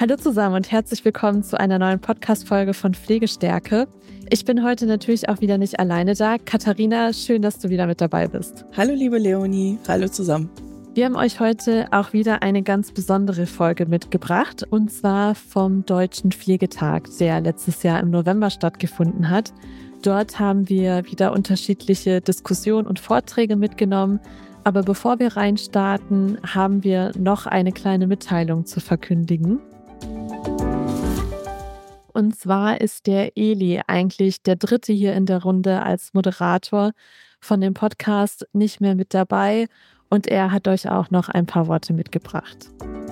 Hallo zusammen und herzlich willkommen zu einer neuen Podcast-Folge von Pflegestärke. Ich bin heute natürlich auch wieder nicht alleine da. Katharina, schön, dass du wieder mit dabei bist. Hallo liebe Leonie, hallo zusammen. Wir haben euch heute auch wieder eine ganz besondere Folge mitgebracht, und zwar vom Deutschen Pflegetag, der letztes Jahr im November stattgefunden hat. Dort haben wir wieder unterschiedliche Diskussionen und Vorträge mitgenommen. Aber bevor wir reinstarten, haben wir noch eine kleine Mitteilung zu verkündigen. Und zwar ist der Eli eigentlich der Dritte hier in der Runde als Moderator von dem Podcast nicht mehr mit dabei. Und er hat euch auch noch ein paar Worte mitgebracht.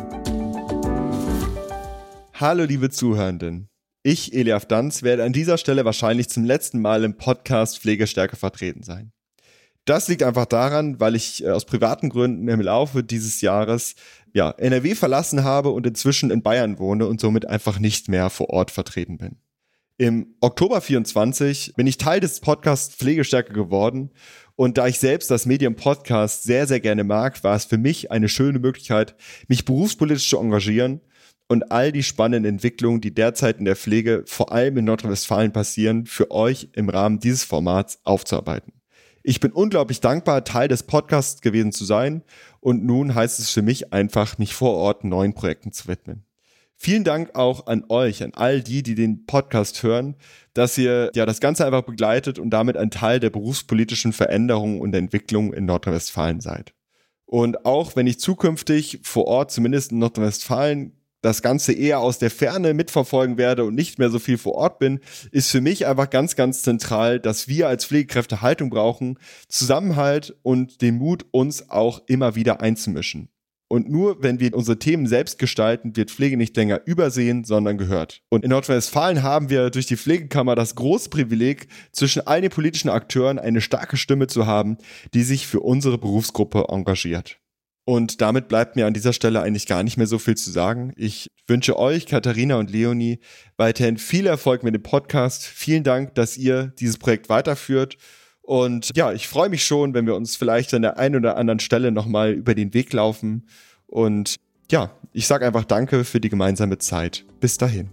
Hallo liebe Zuhörenden. Ich, Eliaf Danz, werde an dieser Stelle wahrscheinlich zum letzten Mal im Podcast Pflegestärke vertreten sein. Das liegt einfach daran, weil ich aus privaten Gründen im Laufe dieses Jahres NRW verlassen habe und inzwischen in Bayern wohne und somit einfach nicht mehr vor Ort vertreten bin. Im Oktober 24 bin ich Teil des Podcasts Pflegestärke geworden, und da ich selbst das Medium Podcast sehr, sehr gerne mag, war es für mich eine schöne Möglichkeit, mich berufspolitisch zu engagieren und all die spannenden Entwicklungen, die derzeit in der Pflege vor allem in Nordrhein-Westfalen passieren, für euch im Rahmen dieses Formats aufzuarbeiten. Ich bin unglaublich dankbar, Teil des Podcasts gewesen zu sein, und nun heißt es für mich einfach, mich vor Ort neuen Projekten zu widmen. Vielen Dank auch an euch, an all die den Podcast hören, dass ihr das Ganze einfach begleitet und damit ein Teil der berufspolitischen Veränderungen und Entwicklung in Nordrhein-Westfalen seid. Und auch wenn ich zukünftig vor Ort, zumindest in Nordrhein-Westfalen, das Ganze eher aus der Ferne mitverfolgen werde und nicht mehr so viel vor Ort bin, ist für mich einfach ganz, ganz zentral, dass wir als Pflegekräfte Haltung brauchen, Zusammenhalt und den Mut, uns auch immer wieder einzumischen. Und nur wenn wir unsere Themen selbst gestalten, wird Pflege nicht länger übersehen, sondern gehört. Und in Nordrhein-Westfalen haben wir durch die Pflegekammer das große Privileg, zwischen all den politischen Akteuren eine starke Stimme zu haben, die sich für unsere Berufsgruppe engagiert. Und damit bleibt mir an dieser Stelle eigentlich gar nicht mehr so viel zu sagen. Ich wünsche euch, Katharina und Leonie, weiterhin viel Erfolg mit dem Podcast. Vielen Dank, dass ihr dieses Projekt weiterführt. Und ich freue mich schon, wenn wir uns vielleicht an der einen oder anderen Stelle nochmal über den Weg laufen. Und ich sage einfach Danke für die gemeinsame Zeit. Bis dahin.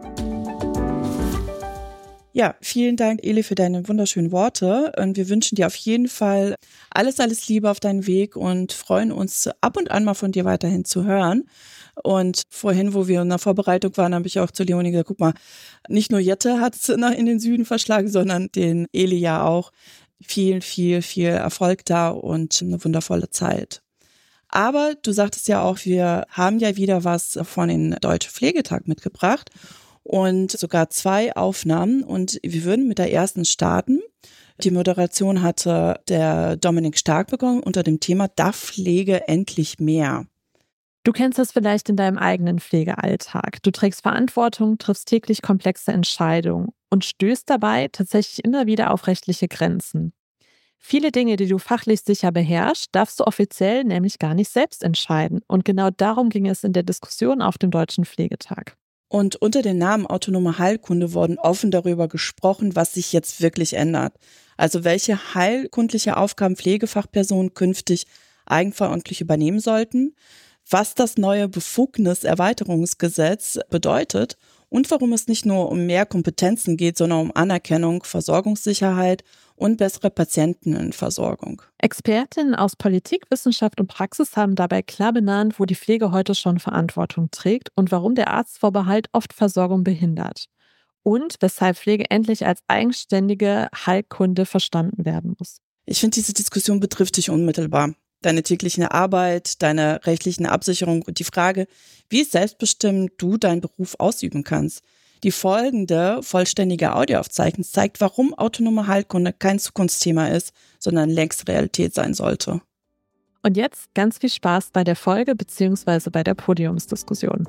Ja, vielen Dank, Eli, für deine wunderschönen Worte. Und wir wünschen dir auf jeden Fall alles Liebe auf deinen Weg und freuen uns ab und an mal von dir weiterhin zu hören. Und vorhin, wo wir in der Vorbereitung waren, habe ich auch zu Leonie gesagt, guck mal, nicht nur Jette hat es in den Süden verschlagen, sondern den Eli ja auch. Viel Erfolg da und eine wundervolle Zeit. Aber du sagtest ja auch, wir haben ja wieder was von den Deutschen Pflegetag mitgebracht und sogar 2 Aufnahmen, und wir würden mit der ersten starten. Die Moderation hatte der Dominik Stark begonnen unter dem Thema "Darf Pflege endlich mehr?". Du kennst das vielleicht in deinem eigenen Pflegealltag. Du trägst Verantwortung, triffst täglich komplexe Entscheidungen und stößt dabei tatsächlich immer wieder auf rechtliche Grenzen. Viele Dinge, die du fachlich sicher beherrschst, darfst du offiziell nämlich gar nicht selbst entscheiden. Und genau darum ging es in der Diskussion auf dem Deutschen Pflegetag. Und unter dem Namen autonome Heilkunde wurden offen darüber gesprochen, was sich jetzt wirklich ändert. Also welche heilkundliche Aufgaben Pflegefachpersonen künftig eigenverantwortlich übernehmen sollten, was das neue Befugniserweiterungsgesetz bedeutet und warum es nicht nur um mehr Kompetenzen geht, sondern um Anerkennung, Versorgungssicherheit und bessere Patientenversorgung. Expertinnen aus Politik, Wissenschaft und Praxis haben dabei klar benannt, wo die Pflege heute schon Verantwortung trägt und warum der Arztvorbehalt oft Versorgung behindert. Und weshalb Pflege endlich als eigenständige Heilkunde verstanden werden muss. Ich finde, diese Diskussion betrifft dich unmittelbar. Deine tägliche Arbeit, deine rechtlichen Absicherung und die Frage, wie selbstbestimmt du deinen Beruf ausüben kannst. Die folgende vollständige Audioaufzeichnung zeigt, warum autonome Heilkunde kein Zukunftsthema ist, sondern längst Realität sein sollte. Und jetzt ganz viel Spaß bei der Folge bzw. bei der Podiumsdiskussion.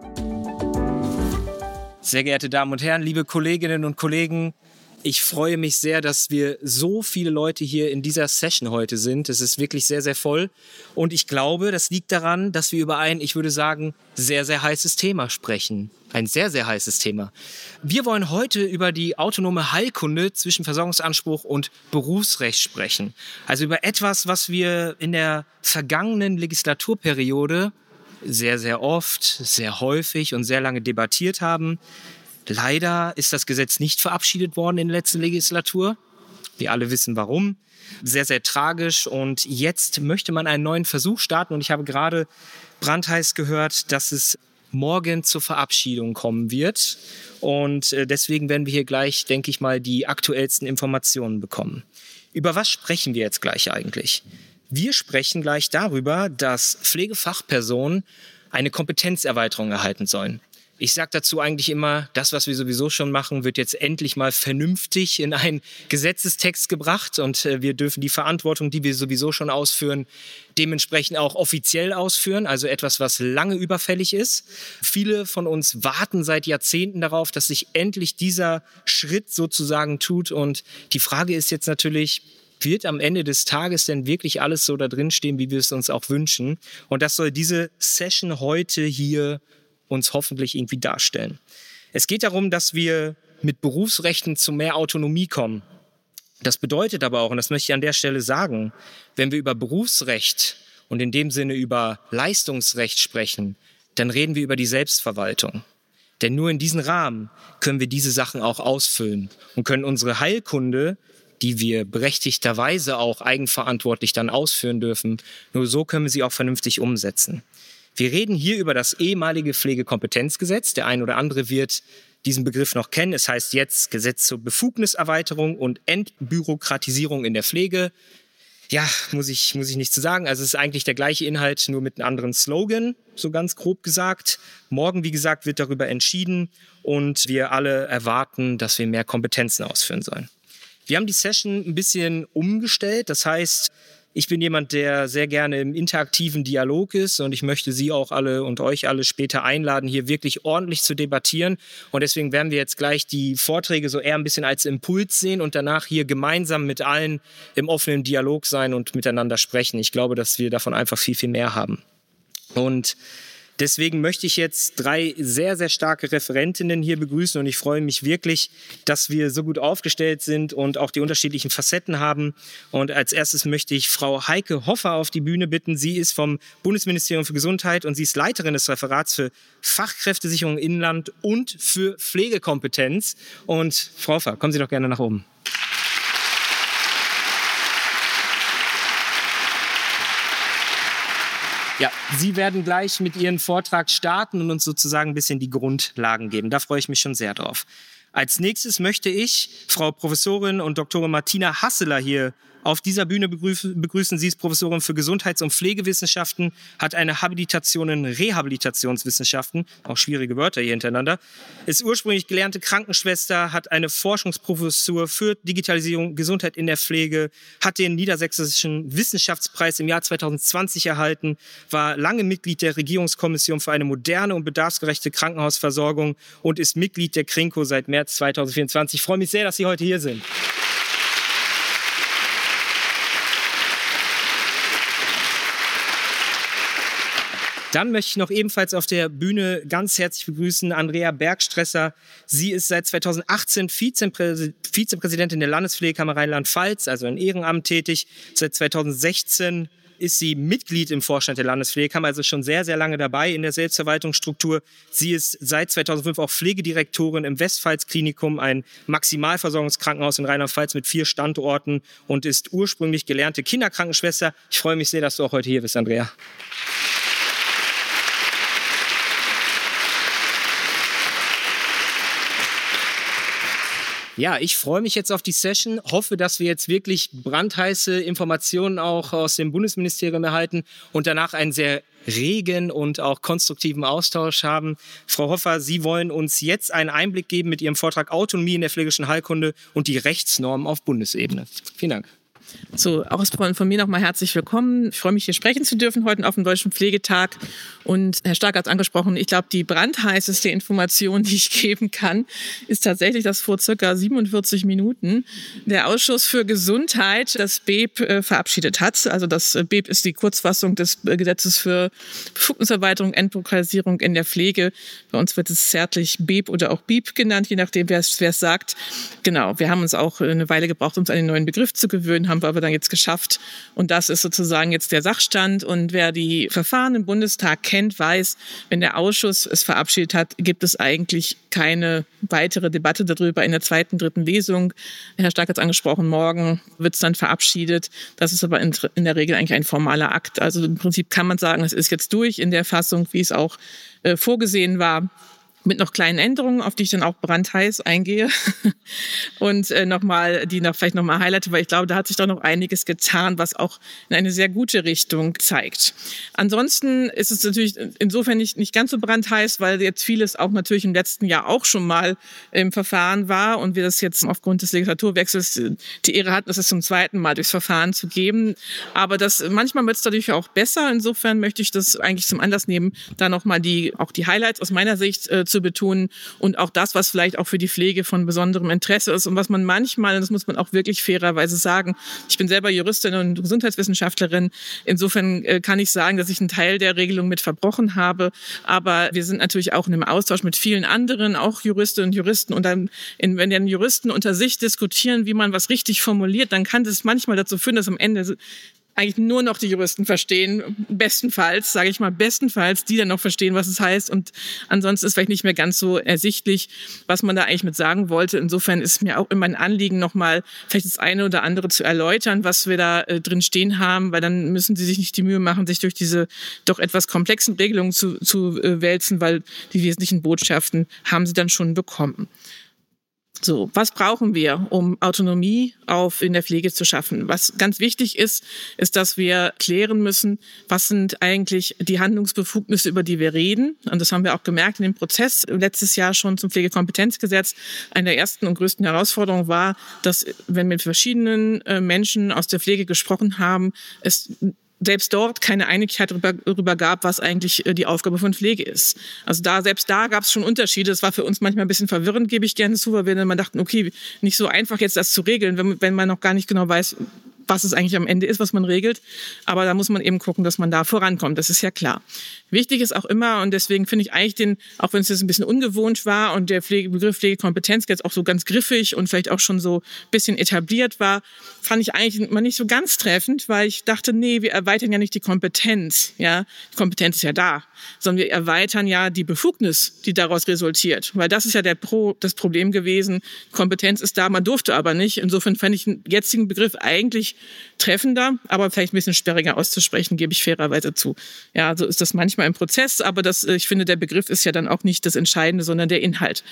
Sehr geehrte Damen und Herren, liebe Kolleginnen und Kollegen, ich freue mich sehr, dass wir so viele Leute hier in dieser Session heute sind. Es ist wirklich sehr, sehr voll. Und ich glaube, das liegt daran, dass wir über ein, ich würde sagen, sehr, sehr heißes Thema sprechen. Ein sehr, sehr heißes Thema. Wir wollen heute über die autonome Heilkunde zwischen Versorgungsanspruch und Berufsrecht sprechen. Also über etwas, was wir in der vergangenen Legislaturperiode sehr, sehr oft, sehr häufig und sehr lange debattiert haben. Leider ist das Gesetz nicht verabschiedet worden in der letzten Legislatur. Wir alle wissen warum. Sehr, sehr tragisch. Und jetzt möchte man einen neuen Versuch starten. Und ich habe gerade brandheiß gehört, dass es morgen zur Verabschiedung kommen wird. Und deswegen werden wir hier gleich, denke ich mal, die aktuellsten Informationen bekommen. Über was sprechen wir jetzt gleich eigentlich? Wir sprechen gleich darüber, dass Pflegefachpersonen eine Kompetenzerweiterung erhalten sollen. Ich sage dazu eigentlich immer, das, was wir sowieso schon machen, wird jetzt endlich mal vernünftig in einen Gesetzestext gebracht und wir dürfen die Verantwortung, die wir sowieso schon ausführen, dementsprechend auch offiziell ausführen, also etwas, was lange überfällig ist. Viele von uns warten seit Jahrzehnten darauf, dass sich endlich dieser Schritt sozusagen tut und die Frage ist jetzt natürlich, wird am Ende des Tages denn wirklich alles so da drin stehen, wie wir es uns auch wünschen? Und das soll diese Session heute hier uns hoffentlich irgendwie darstellen. Es geht darum, dass wir mit Berufsrechten zu mehr Autonomie kommen. Das bedeutet aber auch, und das möchte ich an der Stelle sagen, wenn wir über Berufsrecht und in dem Sinne über Leistungsrecht sprechen, dann reden wir über die Selbstverwaltung. Denn nur in diesem Rahmen können wir diese Sachen auch ausfüllen und können unsere Heilkunde, die wir berechtigterweise auch eigenverantwortlich dann ausführen dürfen, nur so können wir sie auch vernünftig umsetzen. Wir reden hier über das ehemalige Pflegekompetenzgesetz. Der ein oder andere wird diesen Begriff noch kennen. Es heißt jetzt Gesetz zur Befugniserweiterung und Entbürokratisierung in der Pflege. Ja, muss ich nichts zu sagen. Also es ist eigentlich der gleiche Inhalt, nur mit einem anderen Slogan, so ganz grob gesagt. Morgen, wie gesagt, wird darüber entschieden und wir alle erwarten, dass wir mehr Kompetenzen ausführen sollen. Wir haben die Session ein bisschen umgestellt. Das heißt, ich bin jemand, der sehr gerne im interaktiven Dialog ist und ich möchte Sie auch alle und euch alle später einladen, hier wirklich ordentlich zu debattieren. Und deswegen werden wir jetzt gleich die Vorträge so eher ein bisschen als Impuls sehen und danach hier gemeinsam mit allen im offenen Dialog sein und miteinander sprechen. Ich glaube, dass wir davon einfach viel, viel mehr haben. Und deswegen möchte ich jetzt 3 sehr, sehr starke Referentinnen hier begrüßen und ich freue mich wirklich, dass wir so gut aufgestellt sind und auch die unterschiedlichen Facetten haben. Und als erstes möchte ich Frau Heike Hoffer auf die Bühne bitten. Sie ist vom Bundesministerium für Gesundheit und sie ist Leiterin des Referats für Fachkräftesicherung im Inland und für Pflegekompetenz. Und Frau Hoffer, kommen Sie doch gerne nach oben. Ja, Sie werden gleich mit Ihrem Vortrag starten und uns sozusagen ein bisschen die Grundlagen geben. Da freue ich mich schon sehr drauf. Als nächstes möchte ich Frau Professorin und Doktorin Martina Hasseler hier auf dieser Bühne begrüßen. Sie ist Professorin für Gesundheits- und Pflegewissenschaften, hat eine Habilitation in Rehabilitationswissenschaften, auch schwierige Wörter hier hintereinander, ist ursprünglich gelernte Krankenschwester, hat eine Forschungsprofessur für Digitalisierung, Gesundheit in der Pflege, hat den Niedersächsischen Wissenschaftspreis im Jahr 2020 erhalten, war lange Mitglied der Regierungskommission für eine moderne und bedarfsgerechte Krankenhausversorgung und ist Mitglied der KRINKO seit März 2024. Ich freue mich sehr, dass Sie heute hier sind. Dann möchte ich noch ebenfalls auf der Bühne ganz herzlich begrüßen Andrea Bergstresser. Sie ist seit 2018 Vizepräsidentin der Landespflegekammer Rheinland-Pfalz, also in Ehrenamt tätig. Seit 2016 ist sie Mitglied im Vorstand der Landespflegekammer, also schon sehr, sehr lange dabei in der Selbstverwaltungsstruktur. Sie ist seit 2005 auch Pflegedirektorin im Westpfalz-Klinikum, ein Maximalversorgungskrankenhaus in Rheinland-Pfalz mit 4 Standorten und ist ursprünglich gelernte Kinderkrankenschwester. Ich freue mich sehr, dass du auch heute hier bist, Andrea. Ja, ich freue mich jetzt auf die Session, hoffe, dass wir jetzt wirklich brandheiße Informationen auch aus dem Bundesministerium erhalten und danach einen sehr regen und auch konstruktiven Austausch haben. Frau Hoffer, Sie wollen uns jetzt einen Einblick geben mit Ihrem Vortrag Autonomie in der pflegerischen Heilkunde und die Rechtsnormen auf Bundesebene. Vielen Dank. So, auch von mir nochmal herzlich willkommen. Ich freue mich, hier sprechen zu dürfen heute auf dem Deutschen Pflegetag. Und Herr Stark hat es angesprochen, ich glaube, die brandheißeste Information, die ich geben kann, ist tatsächlich, dass vor circa 47 Minuten der Ausschuss für Gesundheit das BEP verabschiedet hat. Also das BEP ist die Kurzfassung des Gesetzes für Befugniserweiterung, Entbürokratisierung in der Pflege. Bei uns wird es zärtlich BEP oder auch BIP genannt, je nachdem, wer es sagt. Genau, wir haben uns auch eine Weile gebraucht, uns an den neuen Begriff zu gewöhnen, haben wir aber dann jetzt geschafft. Und das ist sozusagen jetzt der Sachstand. Und wer die Verfahren im Bundestag kennt, weiß, wenn der Ausschuss es verabschiedet hat, gibt es eigentlich keine weitere Debatte darüber in der zweiten, dritten Lesung. Herr Stark hat es angesprochen, morgen wird es dann verabschiedet. Das ist aber in der Regel eigentlich ein formaler Akt. Also im Prinzip kann man sagen, es ist jetzt durch in der Fassung, wie es auch vorgesehen war. Mit noch kleinen Änderungen, auf die ich dann auch brandheiß eingehe und vielleicht nochmal highlighte, weil ich glaube, da hat sich doch noch einiges getan, was auch in eine sehr gute Richtung zeigt. Ansonsten ist es natürlich insofern nicht ganz so brandheiß, weil jetzt vieles auch natürlich im letzten Jahr auch schon mal im Verfahren war und wir das jetzt aufgrund des Legislaturwechsels die Ehre hatten, das zum zweiten Mal durchs Verfahren zu geben. Aber manchmal wird es dadurch auch besser. Insofern möchte ich das eigentlich zum Anlass nehmen, da nochmal die Highlights aus meiner Sicht zu betonen und auch das, was vielleicht auch für die Pflege von besonderem Interesse ist und was man manchmal, und das muss man auch wirklich fairerweise sagen, ich bin selber Juristin und Gesundheitswissenschaftlerin, insofern kann ich sagen, dass ich einen Teil der Regelung mit verbrochen habe, aber wir sind natürlich auch in einem Austausch mit vielen anderen, auch Juristinnen und Juristen und dann, wenn dann Juristen unter sich diskutieren, wie man was richtig formuliert, dann kann das manchmal dazu führen, dass am Ende eigentlich nur noch die Juristen verstehen, bestenfalls, die dann noch verstehen, was es heißt. Und ansonsten ist vielleicht nicht mehr ganz so ersichtlich, was man da eigentlich mit sagen wollte. Insofern ist mir auch immer ein Anliegen, nochmal vielleicht das eine oder andere zu erläutern, was wir da drin stehen haben, weil dann müssen Sie sich nicht die Mühe machen, sich durch diese doch etwas komplexen Regelungen zu wälzen, weil die wesentlichen Botschaften haben Sie dann schon bekommen. So, was brauchen wir, um Autonomie in der Pflege zu schaffen? Was ganz wichtig ist, dass wir klären müssen, was sind eigentlich die Handlungsbefugnisse, über die wir reden. Und das haben wir auch gemerkt in dem Prozess letztes Jahr schon zum Pflegekompetenzgesetz. Eine der ersten und größten Herausforderungen war, dass, wenn wir mit verschiedenen Menschen aus der Pflege gesprochen haben, es selbst dort keine Einigkeit darüber gab, was eigentlich die Aufgabe von Pflege ist. Also selbst da gab es schon Unterschiede. Das war für uns manchmal ein bisschen verwirrend, gebe ich gerne zu, weil wir dann mal dachten, okay, nicht so einfach jetzt das zu regeln, wenn man noch gar nicht genau weiß, was es eigentlich am Ende ist, was man regelt. Aber da muss man eben gucken, dass man da vorankommt. Das ist ja klar. Wichtig ist auch immer, und deswegen finde ich eigentlich auch wenn es jetzt ein bisschen ungewohnt war und der Begriff Pflegekompetenz jetzt auch so ganz griffig und vielleicht auch schon so ein bisschen etabliert war, fand ich eigentlich immer nicht so ganz treffend, weil ich dachte, nee, wir erweitern ja nicht die Kompetenz. Ja, die Kompetenz ist ja da, sondern wir erweitern ja die Befugnis, die daraus resultiert. Weil das ist ja das Problem gewesen. Kompetenz ist da, man durfte aber nicht. Insofern fand ich den jetzigen Begriff eigentlich treffender, aber vielleicht ein bisschen sperriger auszusprechen, gebe ich fairerweise zu. Ja, so ist das manchmal im Prozess, aber ich finde, der Begriff ist ja dann auch nicht das Entscheidende, sondern der Inhalt.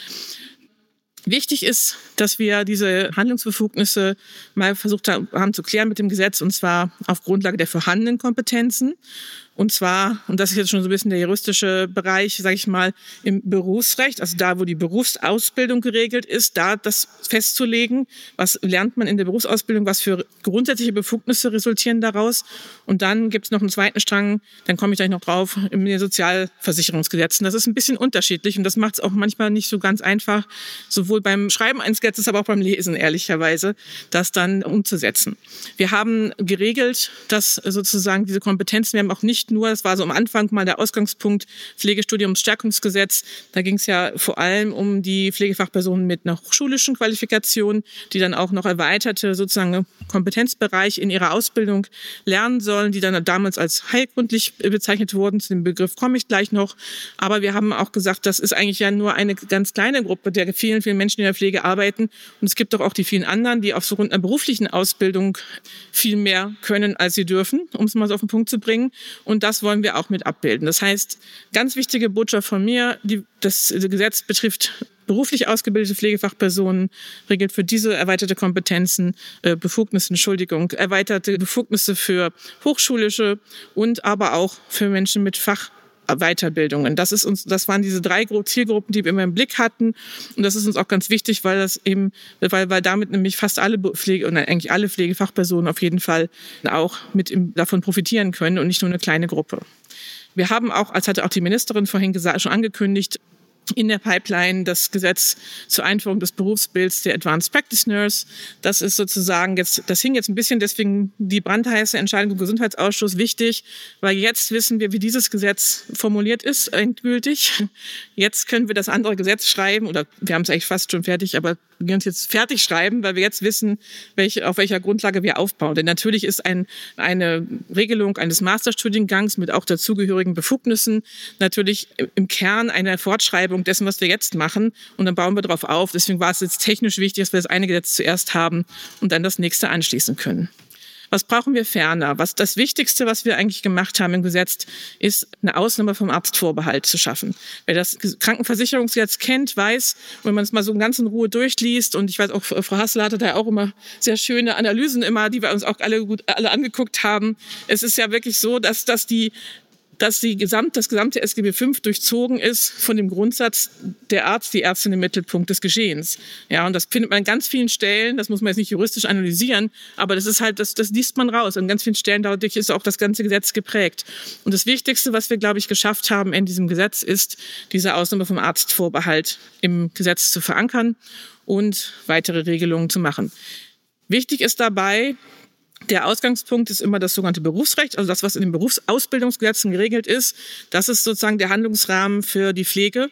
Wichtig ist, dass wir diese Handlungsbefugnisse mal versucht haben zu klären mit dem Gesetz, und zwar auf Grundlage der vorhandenen Kompetenzen. Und zwar, und das ist jetzt schon so ein bisschen der juristische Bereich, sage ich mal, im Berufsrecht, also da, wo die Berufsausbildung geregelt ist, da das festzulegen, was lernt man in der Berufsausbildung, was für grundsätzliche Befugnisse resultieren daraus. Und dann gibt es noch einen zweiten Strang, dann komme ich gleich noch drauf, in den Sozialversicherungsgesetzen. Das ist ein bisschen unterschiedlich und das macht es auch manchmal nicht so ganz einfach, sowohl beim Schreiben eines Gesetzes, aber auch beim Lesen, ehrlicherweise, das dann umzusetzen. Wir haben geregelt, dass sozusagen diese Kompetenzen, wir haben auch nicht nur, das war so am Anfang mal der Ausgangspunkt, Pflegestudiumsstärkungsgesetz. Da ging es ja vor allem um die Pflegefachpersonen mit einer hochschulischen Qualifikation, die dann auch noch erweiterte sozusagen Kompetenzbereich in ihrer Ausbildung lernen sollen, die dann damals als heilgründlich bezeichnet wurden. Zu dem Begriff komme ich gleich noch. Aber wir haben auch gesagt, das ist eigentlich ja nur eine ganz kleine Gruppe der vielen, vielen Menschen, die in der Pflege arbeiten. Und es gibt doch auch die vielen anderen, die aufgrund einer beruflichen Ausbildung viel mehr können, als sie dürfen, um es mal so auf den Punkt zu bringen. Und das wollen wir auch mit abbilden. Das heißt, ganz wichtige Botschaft von mir, das Gesetz betrifft beruflich ausgebildete Pflegefachpersonen, regelt für diese erweiterte Kompetenzen, erweiterte Befugnisse für hochschulische und aber auch für Menschen mit Fachweiterbildungen. Das waren diese 3 Zielgruppen, die wir immer im Blick hatten. Und das ist uns auch ganz wichtig, weil damit nämlich fast alle eigentlich alle Pflegefachpersonen auf jeden Fall auch davon profitieren können und nicht nur eine kleine Gruppe. Wir haben auch, als hatte auch die Ministerin vorhin schon angekündigt, in der Pipeline das Gesetz zur Einführung des Berufsbilds der Advanced Practice Nurse. Das ist sozusagen das hing jetzt ein bisschen, deswegen die brandheiße Entscheidung im Gesundheitsausschuss wichtig, weil jetzt wissen wir, wie dieses Gesetz formuliert ist, endgültig. Jetzt können wir das andere Gesetz schreiben, oder wir haben es eigentlich fast schon fertig, aber wir uns jetzt fertig schreiben, weil wir jetzt wissen, auf welcher Grundlage wir aufbauen. Denn natürlich ist eine Regelung eines Masterstudiengangs mit auch dazugehörigen Befugnissen natürlich im Kern eine Fortschreibung dessen, was wir jetzt machen. Und dann bauen wir darauf auf. Deswegen war es jetzt technisch wichtig, dass wir das eine Gesetz zuerst haben und dann das nächste anschließen können. Was brauchen wir ferner? Das Wichtigste, was wir eigentlich gemacht haben im Gesetz, ist eine Ausnahme vom Arztvorbehalt zu schaffen. Wer das Krankenversicherungsgesetz kennt, weiß, wenn man es mal so ganz in Ruhe durchliest, und ich weiß auch, Frau Hassler hatte da auch immer sehr schöne Analysen immer, die wir uns auch alle angeguckt haben. Es ist ja wirklich so, dass das gesamte SGB V durchzogen ist von dem Grundsatz, der Arzt, die Ärztin im Mittelpunkt des Geschehens. Ja, und das findet man an ganz vielen Stellen, das muss man jetzt nicht juristisch analysieren, aber das ist halt, das liest man raus. An ganz vielen Stellen dadurch ist auch das ganze Gesetz geprägt. Und das Wichtigste, was wir, glaube ich, geschafft haben in diesem Gesetz, ist, diese Ausnahme vom Arztvorbehalt im Gesetz zu verankern und weitere Regelungen zu machen. Wichtig ist dabei, der Ausgangspunkt ist immer das sogenannte Berufsrecht, also das, was in den Berufsausbildungsgesetzen geregelt ist. Das ist sozusagen der Handlungsrahmen für die Pflege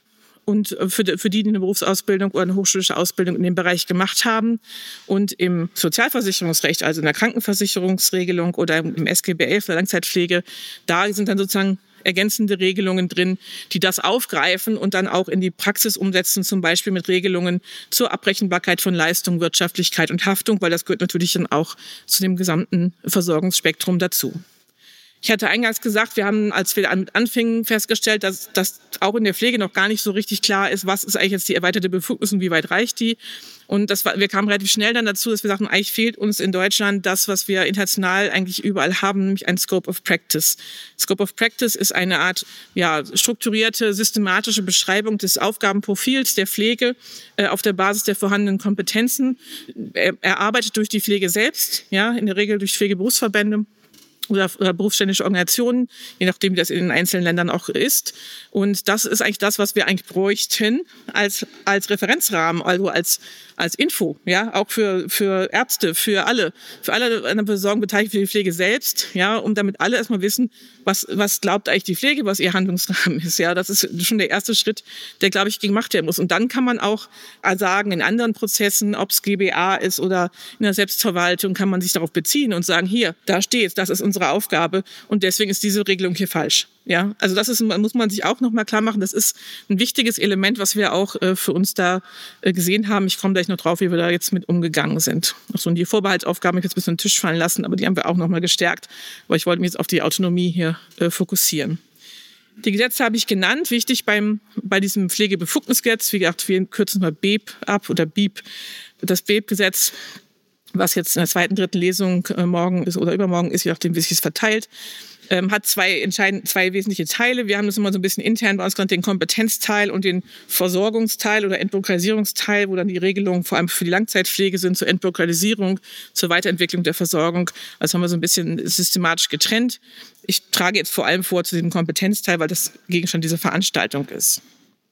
und für die eine Berufsausbildung oder eine hochschulische Ausbildung in dem Bereich gemacht haben. Und im Sozialversicherungsrecht, also in der Krankenversicherungsregelung oder im SGB 11 der Langzeitpflege, da sind dann sozusagen ergänzende Regelungen drin, die das aufgreifen und dann auch in die Praxis umsetzen, zum Beispiel mit Regelungen zur Abrechenbarkeit von Leistung, Wirtschaftlichkeit und Haftung, weil das gehört natürlich dann auch zu dem gesamten Versorgungsspektrum dazu. Ich hatte eingangs gesagt, wir haben, als wir damit anfingen, festgestellt, dass auch in der Pflege noch gar nicht so richtig klar ist, was ist eigentlich jetzt die erweiterte Befugnis und wie weit reicht die. Und wir kamen relativ schnell dann dazu, dass wir sagten, eigentlich fehlt uns in Deutschland das, was wir international eigentlich überall haben, nämlich ein Scope of Practice. Scope of Practice ist eine Art strukturierte, systematische Beschreibung des Aufgabenprofils der Pflege auf der Basis der vorhandenen Kompetenzen, erarbeitet durch die Pflege selbst, in der Regel durch Pflegeberufsverbände oder berufsständische Organisationen, je nachdem, wie das in den einzelnen Ländern auch ist. Und das ist eigentlich das, was wir eigentlich bräuchten als Referenzrahmen, also als Info, auch für Ärzte, für alle an der Versorgung beteiligt, für die Pflege selbst, um damit alle erstmal wissen, was glaubt eigentlich die Pflege, was ihr Handlungsrahmen ist. Ja, das ist schon der erste Schritt, der, glaube ich, gemacht werden muss. Und dann kann man auch sagen, in anderen Prozessen, ob es GBA ist oder in der Selbstverwaltung, kann man sich darauf beziehen und sagen, hier, da steht, das ist unsere Aufgabe und deswegen ist diese Regelung hier falsch. Ja, also muss man sich auch nochmal klar machen. Das ist ein wichtiges Element, was wir auch für uns da gesehen haben. Ich komme gleich noch drauf, wie wir da jetzt mit umgegangen sind. Achso, und die Vorbehaltsaufgaben habe ich jetzt ein bisschen auf den Tisch fallen lassen, aber die haben wir auch nochmal gestärkt. Aber ich wollte mich jetzt auf die Autonomie hier fokussieren. Die Gesetze habe ich genannt. Wichtig bei diesem Pflegebefugnisgesetz, wie gesagt, wir kürzen mal BEP ab oder BIEB. Das BEP-Gesetz, was jetzt in der zweiten, dritten Lesung morgen ist oder übermorgen ist, je nachdem, wie sich es verteilt, hat zwei wesentliche Teile. Wir haben das immer so ein bisschen intern bei uns genannt, den Kompetenzteil und den Versorgungsteil oder Entbürokratisierungsteil, wo dann die Regelungen vor allem für die Langzeitpflege sind, zur Entbürokratisierung, zur Weiterentwicklung der Versorgung. Also haben wir so ein bisschen systematisch getrennt. Ich trage jetzt vor allem vor zu diesem Kompetenzteil, weil das Gegenstand dieser Veranstaltung ist.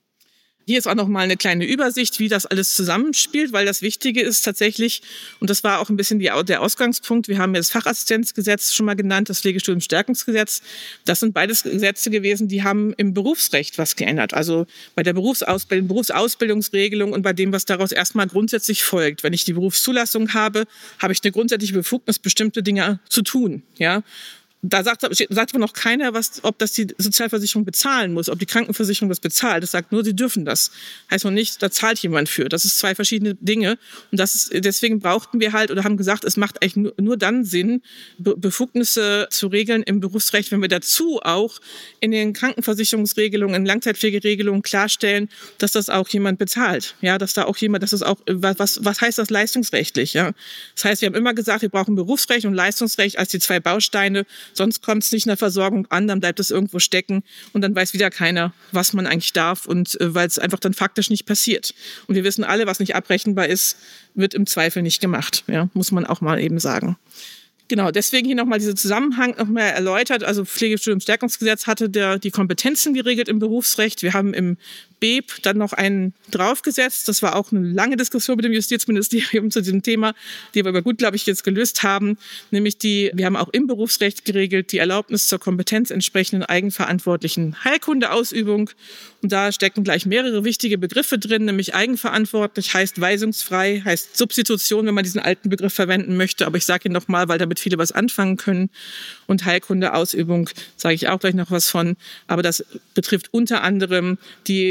Hier ist auch noch mal eine kleine Übersicht, wie das alles zusammenspielt, weil das Wichtige ist tatsächlich, und das war auch ein bisschen der Ausgangspunkt, wir haben ja das Fachassistenzgesetz schon mal genannt, das Pflegestudienstärkungsgesetz. Das sind beides Gesetze gewesen, die haben im Berufsrecht was geändert. Also bei der Berufsausbildungsregelung und bei dem, was daraus erstmal grundsätzlich folgt. Wenn ich die Berufszulassung habe, habe ich eine grundsätzliche Befugnis, bestimmte Dinge zu tun. Ja. Da sagt aber noch keiner, ob das die Sozialversicherung bezahlen muss, ob die Krankenversicherung das bezahlt. Das sagt nur, sie dürfen das. Heißt noch nicht, da zahlt jemand für. Das ist zwei verschiedene Dinge. Und deswegen brauchten wir halt oder haben gesagt, es macht eigentlich nur dann Sinn, Befugnisse zu regeln im Berufsrecht, wenn wir dazu auch in den Krankenversicherungsregelungen, in Langzeitpflegeregelungen klarstellen, dass das auch jemand bezahlt. Ja, dass da auch jemand, dass das auch, was heißt das leistungsrechtlich? Ja, das heißt, wir haben immer gesagt, wir brauchen Berufsrecht und Leistungsrecht als die zwei Bausteine. Sonst kommt es nicht in der Versorgung an, dann bleibt es irgendwo stecken und dann weiß wieder keiner, was man eigentlich darf und weil es einfach dann faktisch nicht passiert. Und wir wissen alle, was nicht abrechenbar ist, wird im Zweifel nicht gemacht. Ja, muss man auch mal eben sagen. Genau, deswegen hier nochmal dieser Zusammenhang nochmal erläutert. Also Pflegestudienstärkungsgesetz hatte die Kompetenzen geregelt im Berufsrecht. Wir haben im BEB dann noch einen draufgesetzt. Das war auch eine lange Diskussion mit dem Justizministerium zu diesem Thema, die wir aber gut, glaube ich, jetzt gelöst haben. Nämlich wir haben auch im Berufsrecht geregelt, die Erlaubnis zur kompetenzentsprechenden eigenverantwortlichen Heilkundeausübung. Und da stecken gleich mehrere wichtige Begriffe drin, nämlich eigenverantwortlich heißt weisungsfrei, heißt Substitution, wenn man diesen alten Begriff verwenden möchte. Aber ich sage ihn nochmal, weil damit viele was anfangen können. Und Heilkundeausübung sage ich auch gleich noch was von. Aber das betrifft unter anderem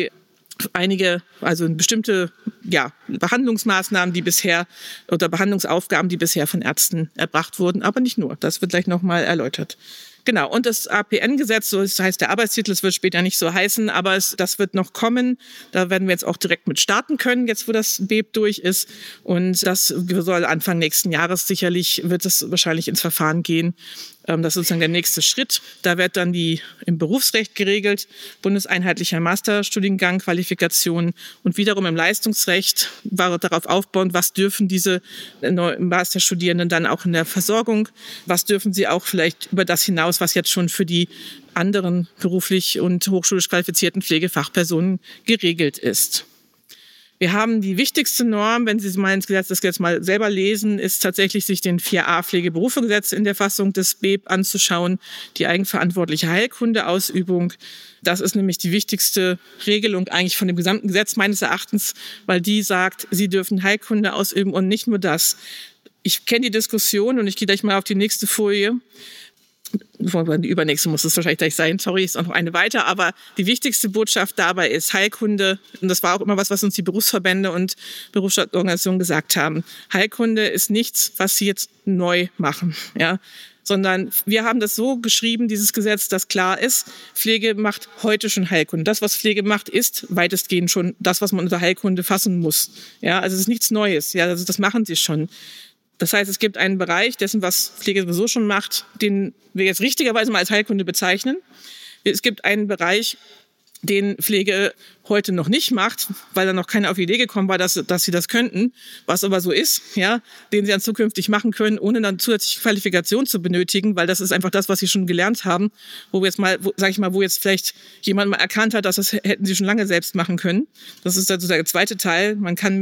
bestimmte Behandlungsmaßnahmen, die bisher oder Behandlungsaufgaben, die bisher von Ärzten erbracht wurden, aber nicht nur. Das wird gleich nochmal erläutert. Genau, und das APN-Gesetz, so heißt der Arbeitstitel, es wird später nicht so heißen, aber das wird noch kommen. Da werden wir jetzt auch direkt mit starten können, jetzt wo das BEB durch ist. Und das soll Anfang nächsten Jahres wird es wahrscheinlich ins Verfahren gehen. Das ist sozusagen der nächste Schritt. Da wird dann im Berufsrecht geregelt, bundeseinheitlicher Masterstudiengang, Qualifikation und wiederum im Leistungsrecht war darauf aufbauend, was dürfen diese Masterstudierenden dann auch in der Versorgung, was dürfen sie auch vielleicht über das hinaus, was jetzt schon für die anderen beruflich und hochschulisch qualifizierten Pflegefachpersonen geregelt ist. Wir haben die wichtigste Norm, wenn Sie das Gesetz mal selber lesen, ist tatsächlich, sich den 4a Pflegeberufegesetz in der Fassung des BEB anzuschauen, die eigenverantwortliche Heilkundeausübung. Das ist nämlich die wichtigste Regelung eigentlich von dem gesamten Gesetz meines Erachtens, weil die sagt, Sie dürfen Heilkunde ausüben und nicht nur das. Ich kenne die Diskussion und ich gehe gleich mal auf die nächste Folie. Die übernächste muss es wahrscheinlich gleich sein, sorry, ist auch noch eine weiter, aber die wichtigste Botschaft dabei ist Heilkunde, und das war auch immer was uns die Berufsverbände und Berufsorganisationen gesagt haben. Heilkunde ist nichts, was sie jetzt neu machen, ja, sondern wir haben das so geschrieben, dieses Gesetz, dass klar ist, Pflege macht heute schon Heilkunde. Das, was Pflege macht, ist weitestgehend schon das, was man unter Heilkunde fassen muss. Ja, also es ist nichts Neues, ja, also das machen sie schon. Das heißt, es gibt einen Bereich dessen, was Pflege sowieso schon macht, den wir jetzt richtigerweise mal als Heilkunde bezeichnen. Es gibt einen Bereich, den Pflege heute noch nicht macht, weil da noch keiner auf die Idee gekommen war, dass sie das könnten, was aber so ist, ja, den sie dann zukünftig machen können, ohne dann zusätzliche Qualifikation zu benötigen, weil das ist einfach das, was sie schon gelernt haben, wo jetzt vielleicht jemand mal erkannt hat, dass das hätten sie schon lange selbst machen können. Das ist also der zweite Teil. Man kann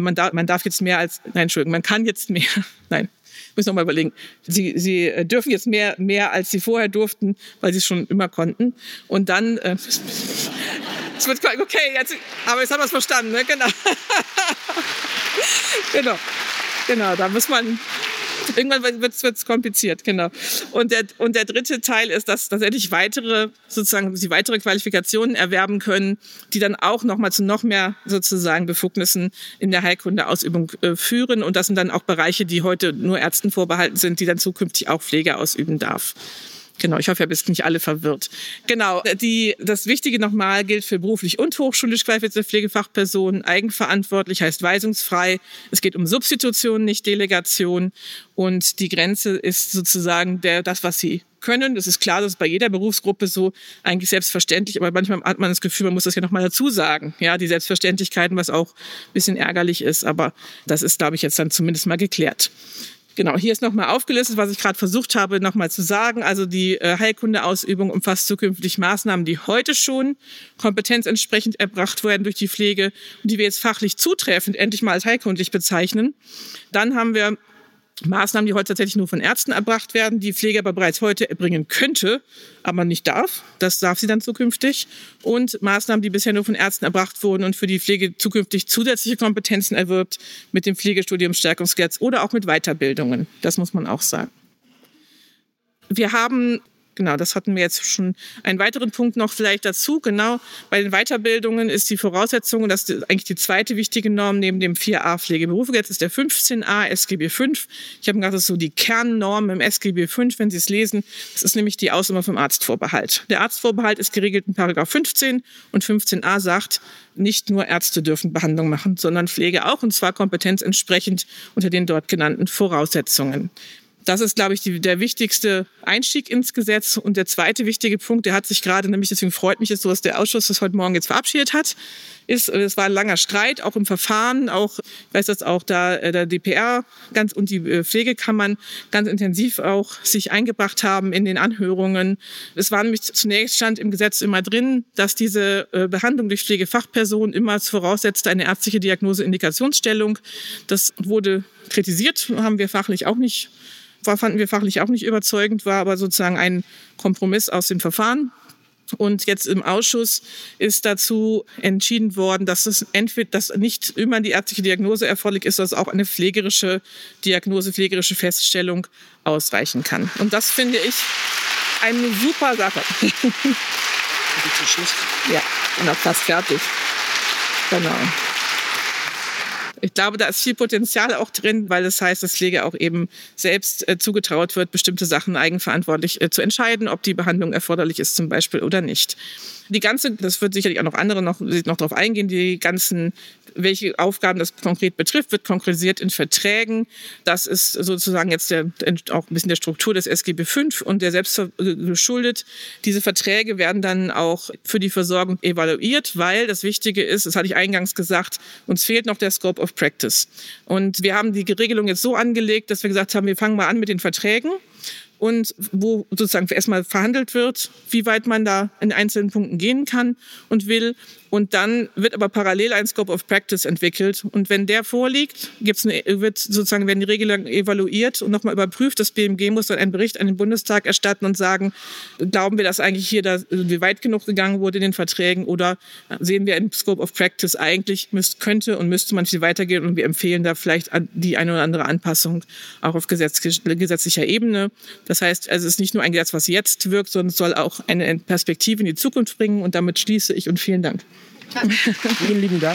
muss noch mal überlegen. Sie dürfen jetzt mehr, als sie vorher durften, weil sie es schon immer konnten. Und dann, es wird okay, aber jetzt haben wir es verstanden, ne? Genau, da muss man, irgendwann wird es kompliziert, genau. Und der dritte Teil ist, dass tatsächlich sie weitere Qualifikationen erwerben können, die dann auch nochmal zu noch mehr sozusagen Befugnissen in der Heilkundeausübung führen. Und das sind dann auch Bereiche, die heute nur Ärzten vorbehalten sind, die dann zukünftig auch Pflege ausüben darf. Genau, ich hoffe, ihr bist nicht alle verwirrt. Genau, das Wichtige nochmal gilt für beruflich und hochschulisch qualifizierte Pflegefachpersonen. Eigenverantwortlich heißt weisungsfrei. Es geht um Substitution, nicht Delegation. Und die Grenze ist sozusagen das, was sie können. Das ist klar, das ist bei jeder Berufsgruppe so eigentlich selbstverständlich. Aber manchmal hat man das Gefühl, man muss das ja nochmal dazu sagen. Ja, die Selbstverständlichkeiten, was auch ein bisschen ärgerlich ist. Aber das ist, glaube ich, jetzt dann zumindest mal geklärt. Genau, hier ist nochmal aufgelistet, was ich gerade versucht habe, nochmal zu sagen. Also die Heilkundeausübung umfasst zukünftig Maßnahmen, die heute schon kompetenzentsprechend erbracht werden durch die Pflege und die wir jetzt fachlich zutreffend endlich mal als heilkundlich bezeichnen. Dann haben wir Maßnahmen, die heute tatsächlich nur von Ärzten erbracht werden, die Pflege aber bereits heute erbringen könnte, aber nicht darf. Das darf sie dann zukünftig. Und Maßnahmen, die bisher nur von Ärzten erbracht wurden und für die Pflege zukünftig zusätzliche Kompetenzen erwirbt mit dem Pflegestudiumsstärkungsgesetz oder auch mit Weiterbildungen. Das muss man auch sagen. Wir haben, genau, das hatten wir jetzt schon, einen weiteren Punkt noch vielleicht dazu. Genau, bei den Weiterbildungen ist die Voraussetzung, und das ist eigentlich die zweite wichtige Norm neben dem 4a Pflegeberufegesetz, ist der 15a SGB V. Ich habe gedacht, das ist so die Kernnorm im SGB V, wenn Sie es lesen. Das ist nämlich die Ausnahme vom Arztvorbehalt. Der Arztvorbehalt ist geregelt in § 15 und 15a sagt, nicht nur Ärzte dürfen Behandlung machen, sondern Pflege auch, und zwar kompetenzentsprechend unter den dort genannten Voraussetzungen. Das ist, glaube ich, der wichtigste Einstieg ins Gesetz. Und der zweite wichtige Punkt, der hat sich gerade, nämlich deswegen freut mich es so, dass der Ausschuss das heute Morgen jetzt verabschiedet hat, es war ein langer Streit, auch im Verfahren, auch, ich weiß, dass auch da der DPR und die Pflegekammern ganz intensiv auch sich eingebracht haben in den Anhörungen. Es war nämlich zunächst stand im Gesetz immer drin, dass diese Behandlung durch Pflegefachpersonen immer voraussetzt eine ärztliche Diagnose-Indikationsstellung. Das wurde kritisiert, fanden wir fachlich auch nicht überzeugend, war aber sozusagen ein Kompromiss aus dem Verfahren. Und jetzt im Ausschuss ist dazu entschieden worden, dass dass nicht immer die ärztliche Diagnose erforderlich ist, dass auch eine pflegerische Diagnose, pflegerische Feststellung ausreichen kann. Und das finde ich eine super Sache. Ja, genau, fast fertig. Genau. Ich glaube, da ist viel Potenzial auch drin, weil das heißt, dass Pflege auch eben selbst zugetraut wird, bestimmte Sachen eigenverantwortlich zu entscheiden, ob die Behandlung erforderlich ist zum Beispiel oder nicht. Das wird sicherlich auch noch andere noch darauf eingehen, welche Aufgaben das konkret betrifft, wird konkretisiert in Verträgen. Das ist sozusagen jetzt auch ein bisschen der Struktur des SGB V und der selbst geschuldet. Diese Verträge werden dann auch für die Versorgung evaluiert, weil das Wichtige ist, das hatte ich eingangs gesagt, uns fehlt noch der Scope of Practice. Und wir haben die Regelung jetzt so angelegt, dass wir gesagt haben, wir fangen mal an mit den Verträgen. Und wo sozusagen erstmal verhandelt wird, wie weit man da in einzelnen Punkten gehen kann und will. Und dann wird aber parallel ein Scope of Practice entwickelt. Und wenn der vorliegt, werden die Regelungen evaluiert und nochmal überprüft. Das BMG muss dann einen Bericht an den Bundestag erstatten und sagen, glauben wir, dass eigentlich hier wie weit genug gegangen wurde in den Verträgen oder sehen wir im Scope of Practice eigentlich müsste man viel weitergehen und wir empfehlen da vielleicht die eine oder andere Anpassung auch auf gesetzlicher Ebene. Das heißt, es ist nicht nur ein Gesetz, was jetzt wirkt, sondern es soll auch eine Perspektive in die Zukunft bringen. Und damit schließe ich und vielen Dank. Vielen lieben Dank.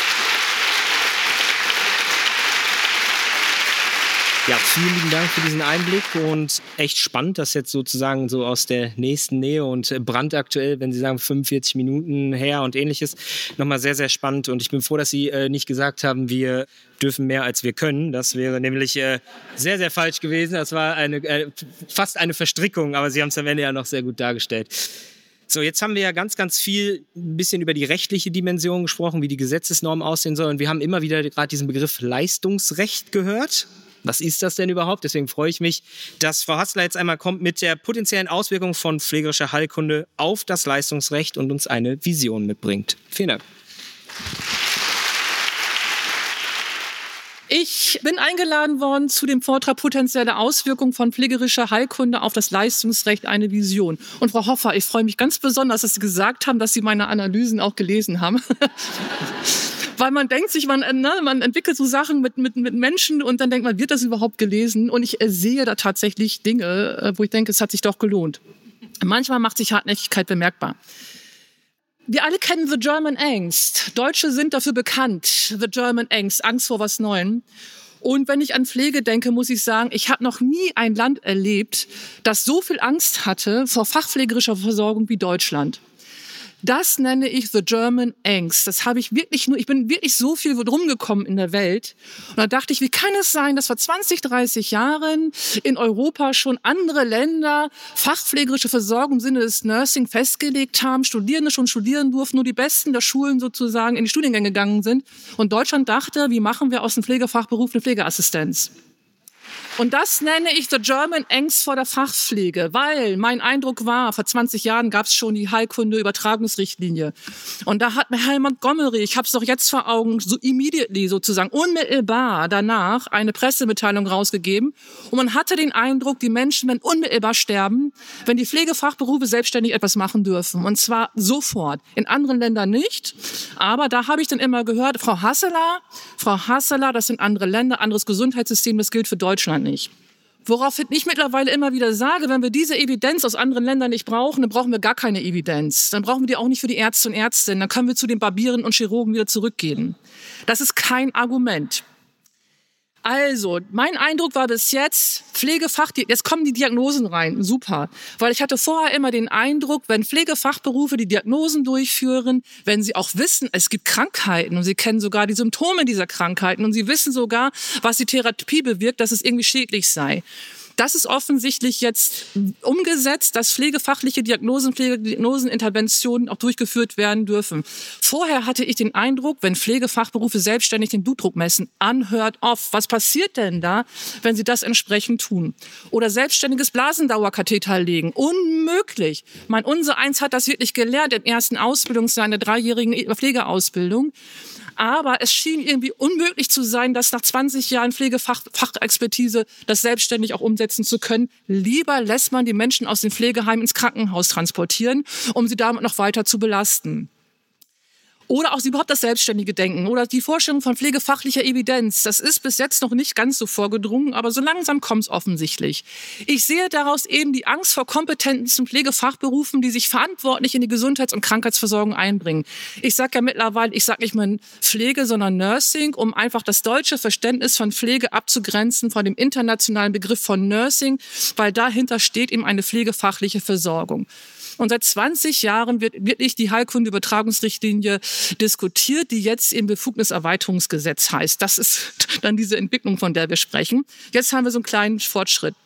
Ja, vielen lieben Dank für diesen Einblick und echt spannend, dass jetzt sozusagen so aus der nächsten Nähe und brandaktuell, wenn Sie sagen 45 Minuten her und ähnliches, nochmal sehr, sehr spannend und ich bin froh, dass Sie nicht gesagt haben, wir dürfen mehr als wir können. Das wäre nämlich sehr, sehr falsch gewesen. Das war fast eine Verstrickung, aber Sie haben es am Ende ja noch sehr gut dargestellt. So, jetzt haben wir ja ganz, ganz viel ein bisschen über die rechtliche Dimension gesprochen, wie die Gesetzesnorm aussehen soll. Und wir haben immer wieder gerade diesen Begriff Leistungsrecht gehört. Was ist das denn überhaupt? Deswegen freue ich mich, dass Frau Hasseler jetzt einmal kommt mit der potenziellen Auswirkung von pflegerischer Heilkunde auf das Leistungsrecht und uns eine Vision mitbringt. Vielen Dank. Ich bin eingeladen worden zu dem Vortrag Potenzielle Auswirkungen von pflegerischer Heilkunde auf das Leistungsrecht, eine Vision. Und Frau Hoffer, ich freue mich ganz besonders, dass Sie gesagt haben, dass Sie meine Analysen auch gelesen haben. Weil man denkt sich, man entwickelt so Sachen mit Menschen und dann denkt man, wird das überhaupt gelesen? Und ich sehe da tatsächlich Dinge, wo ich denke, es hat sich doch gelohnt. Manchmal macht sich Hartnäckigkeit bemerkbar. Wir alle kennen The German Angst. Deutsche sind dafür bekannt. The German Angst, Angst vor was Neuem. Und wenn ich an Pflege denke, muss ich sagen, ich habe noch nie ein Land erlebt, das so viel Angst hatte vor fachpflegerischer Versorgung wie Deutschland. Das nenne ich The German Angst. Das habe ich wirklich ich bin wirklich so viel rumgekommen in der Welt. Und da dachte ich, wie kann es sein, dass vor 20, 30 Jahren in Europa schon andere Länder fachpflegerische Versorgung im Sinne des Nursing festgelegt haben, Studierende schon studieren durften, nur die Besten der Schulen sozusagen in die Studiengänge gegangen sind. Und Deutschland dachte, wie machen wir aus dem Pflegefachberuf eine Pflegeassistenz? Und das nenne ich The German Angst vor der Fachpflege, weil mein Eindruck war, vor 20 Jahren gab es schon die Heilkunde-Übertragungsrichtlinie. Und da hat Herr Montgomery, ich habe es doch jetzt vor Augen, so immediately sozusagen, unmittelbar danach eine Pressemitteilung rausgegeben. Und man hatte den Eindruck, die Menschen werden unmittelbar sterben, wenn die Pflegefachberufe selbstständig etwas machen dürfen. Und zwar sofort. In anderen Ländern nicht. Aber da habe ich dann immer gehört, Frau Hasseler, das sind andere Länder, anderes Gesundheitssystem, das gilt für Deutschland nicht. Woraufhin ich mittlerweile immer wieder sage, wenn wir diese Evidenz aus anderen Ländern nicht brauchen, dann brauchen wir gar keine Evidenz. Dann brauchen wir die auch nicht für die Ärzte und Ärztinnen. Dann können wir zu den Barbieren und Chirurgen wieder zurückgehen. Das ist kein Argument. Also, mein Eindruck war bis jetzt, jetzt kommen die Diagnosen rein, super. Weil ich hatte vorher immer den Eindruck, wenn Pflegefachberufe die Diagnosen durchführen, wenn sie auch wissen, es gibt Krankheiten und sie kennen sogar die Symptome dieser Krankheiten und sie wissen sogar, was die Therapie bewirkt, dass es irgendwie schädlich sei. Das ist offensichtlich jetzt umgesetzt, dass pflegefachliche Diagnoseninterventionen auch durchgeführt werden dürfen. Vorher hatte ich den Eindruck, wenn Pflegefachberufe selbstständig den Blutdruck messen, unheard of. Was passiert denn da, wenn sie das entsprechend tun? Oder selbstständiges Blasendauerkatheter legen. Unmöglich. Unser Eins hat das wirklich gelernt im ersten Ausbildungsjahr der 3-jährigen Pflegeausbildung. Aber es schien irgendwie unmöglich zu sein, dass nach 20 Jahren Pflegefachexpertise das selbstständig auch umsetzen zu können. Lieber lässt man die Menschen aus den Pflegeheimen ins Krankenhaus transportieren, um sie damit noch weiter zu belasten. Oder auch überhaupt das selbstständige Denken oder die Vorstellung von pflegefachlicher Evidenz. Das ist bis jetzt noch nicht ganz so vorgedrungen, aber so langsam kommt es offensichtlich. Ich sehe daraus eben die Angst vor kompetenten Pflegefachberufen, die sich verantwortlich in die Gesundheits- und Krankheitsversorgung einbringen. Ich sage ja mittlerweile, ich sage nicht mehr Pflege, sondern Nursing, um einfach das deutsche Verständnis von Pflege abzugrenzen von dem internationalen Begriff von Nursing, weil dahinter steht eben eine pflegefachliche Versorgung. Und seit 20 Jahren wird wirklich die Heilkundeübertragungsrichtlinie diskutiert, die jetzt im Befugniserweiterungsgesetz heißt. Das ist dann diese Entwicklung, von der wir sprechen. Jetzt haben wir so einen kleinen Fortschritt.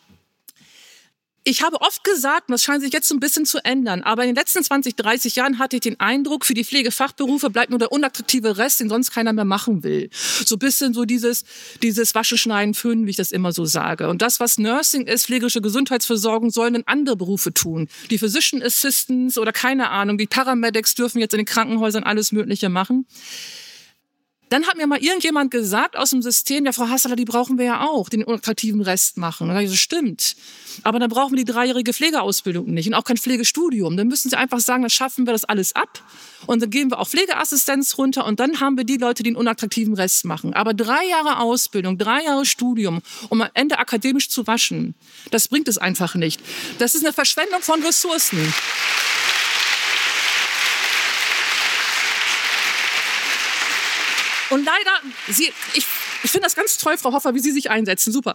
Ich habe oft gesagt, und das scheint sich jetzt so ein bisschen zu ändern, aber in den letzten 20, 30 Jahren hatte ich den Eindruck, für die Pflegefachberufe bleibt nur der unattraktive Rest, den sonst keiner mehr machen will. So ein bisschen so dieses Waschen, Schneiden, Föhnen, wie ich das immer so sage. Und das, was Nursing ist, pflegerische Gesundheitsversorgung, sollen dann andere Berufe tun. Die Physician Assistants oder keine Ahnung, die Paramedics dürfen jetzt in den Krankenhäusern alles Mögliche machen. Dann hat mir mal irgendjemand gesagt aus dem System, ja, Frau Hasseler, die brauchen wir ja auch, den unattraktiven Rest machen. Und dann sage ich, das stimmt. Aber dann brauchen wir die 3-jährige Pflegeausbildung nicht und auch kein Pflegestudium. Dann müssen Sie einfach sagen, dann schaffen wir das alles ab. Und dann geben wir auch Pflegeassistenz runter und dann haben wir die Leute, die den unattraktiven Rest machen. Aber 3 Jahre Ausbildung, 3 Jahre Studium, um am Ende akademisch zu waschen, das bringt es einfach nicht. Das ist eine Verschwendung von Ressourcen. Und leider, ich finde das ganz toll, Frau Hoffer, wie Sie sich einsetzen. Super.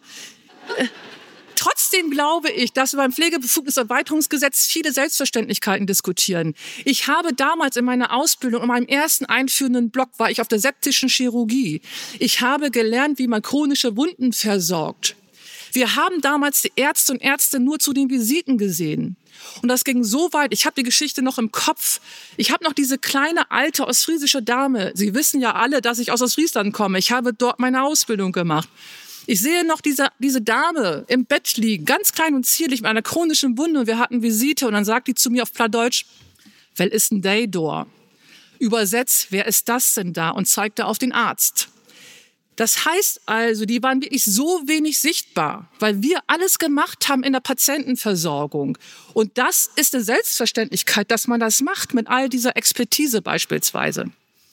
Trotzdem glaube ich, dass wir beim Pflegebefugniserweiterungsgesetz viele Selbstverständlichkeiten diskutieren. Ich habe damals in meiner Ausbildung, in meinem ersten einführenden Block, war ich auf der septischen Chirurgie. Ich habe gelernt, wie man chronische Wunden versorgt. Wir haben damals die Ärzte und Ärzte nur zu den Visiten gesehen. Und das ging so weit, ich habe die Geschichte noch im Kopf. Ich habe noch diese kleine, alte ostfriesische Dame. Sie wissen ja alle, dass ich aus Ostfriesland komme. Ich habe dort meine Ausbildung gemacht. Ich sehe noch diese Dame im Bett liegen, ganz klein und zierlich mit einer chronischen Wunde. Und wir hatten Visite und dann sagt die zu mir auf Plattdeutsch, wer ist denn der da? Übersetzt, wer ist das denn da? Und zeigte auf den Arzt. Das heißt also, die waren wirklich so wenig sichtbar, weil wir alles gemacht haben in der Patientenversorgung. Und das ist eine Selbstverständlichkeit, dass man das macht mit all dieser Expertise beispielsweise.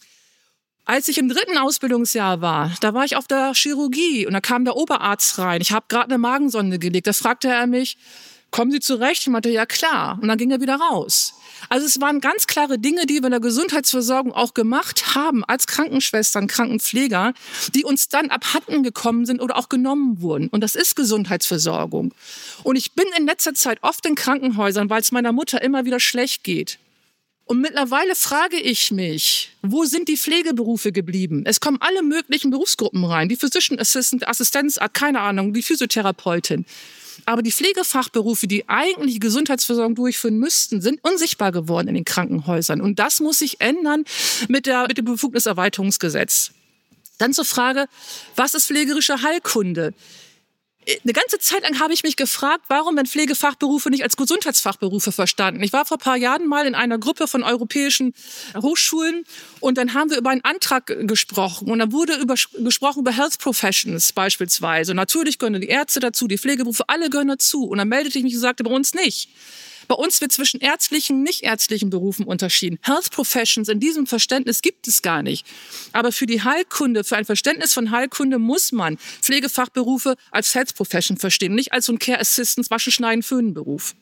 Als ich im 3. Ausbildungsjahr war, da war ich auf der Chirurgie und da kam der Oberarzt rein. Ich habe gerade eine Magensonde gelegt. Da fragte er mich, kommen Sie zurecht? Ich meinte, ja klar. Und dann ging er wieder raus. Also es waren ganz klare Dinge, die wir in der Gesundheitsversorgung auch gemacht haben als Krankenschwestern, Krankenpfleger, die uns dann abhanden gekommen sind oder auch genommen wurden. Und das ist Gesundheitsversorgung. Und ich bin in letzter Zeit oft in Krankenhäusern, weil es meiner Mutter immer wieder schlecht geht. Und mittlerweile frage ich mich, wo sind die Pflegeberufe geblieben? Es kommen alle möglichen Berufsgruppen rein, die Physician Assistant, Assistenz, keine Ahnung, die Physiotherapeutin. Aber die Pflegefachberufe, die eigentlich die Gesundheitsversorgung durchführen müssten, sind unsichtbar geworden in den Krankenhäusern. Und das muss sich ändern mit dem Befugniserweiterungsgesetz. Dann zur Frage, was ist pflegerische Heilkunde? Eine ganze Zeit lang habe ich mich gefragt, warum werden Pflegefachberufe nicht als Gesundheitsfachberufe verstanden? Ich war vor ein paar Jahren mal in einer Gruppe von europäischen Hochschulen und dann haben wir über einen Antrag gesprochen und dann wurde gesprochen über Health Professions beispielsweise. Und natürlich gehören die Ärzte dazu, die Pflegeberufe, alle gehören dazu. Und dann meldete ich mich und sagte, bei uns nicht. Bei uns wird zwischen ärztlichen und nichtärztlichen Berufen unterschieden. Health Professions in diesem Verständnis gibt es gar nicht. Aber für die Heilkunde, für ein Verständnis von Heilkunde muss man Pflegefachberufe als Health Profession verstehen, nicht als so ein Care Assistance, Waschen, Schneiden, Föhnen Beruf.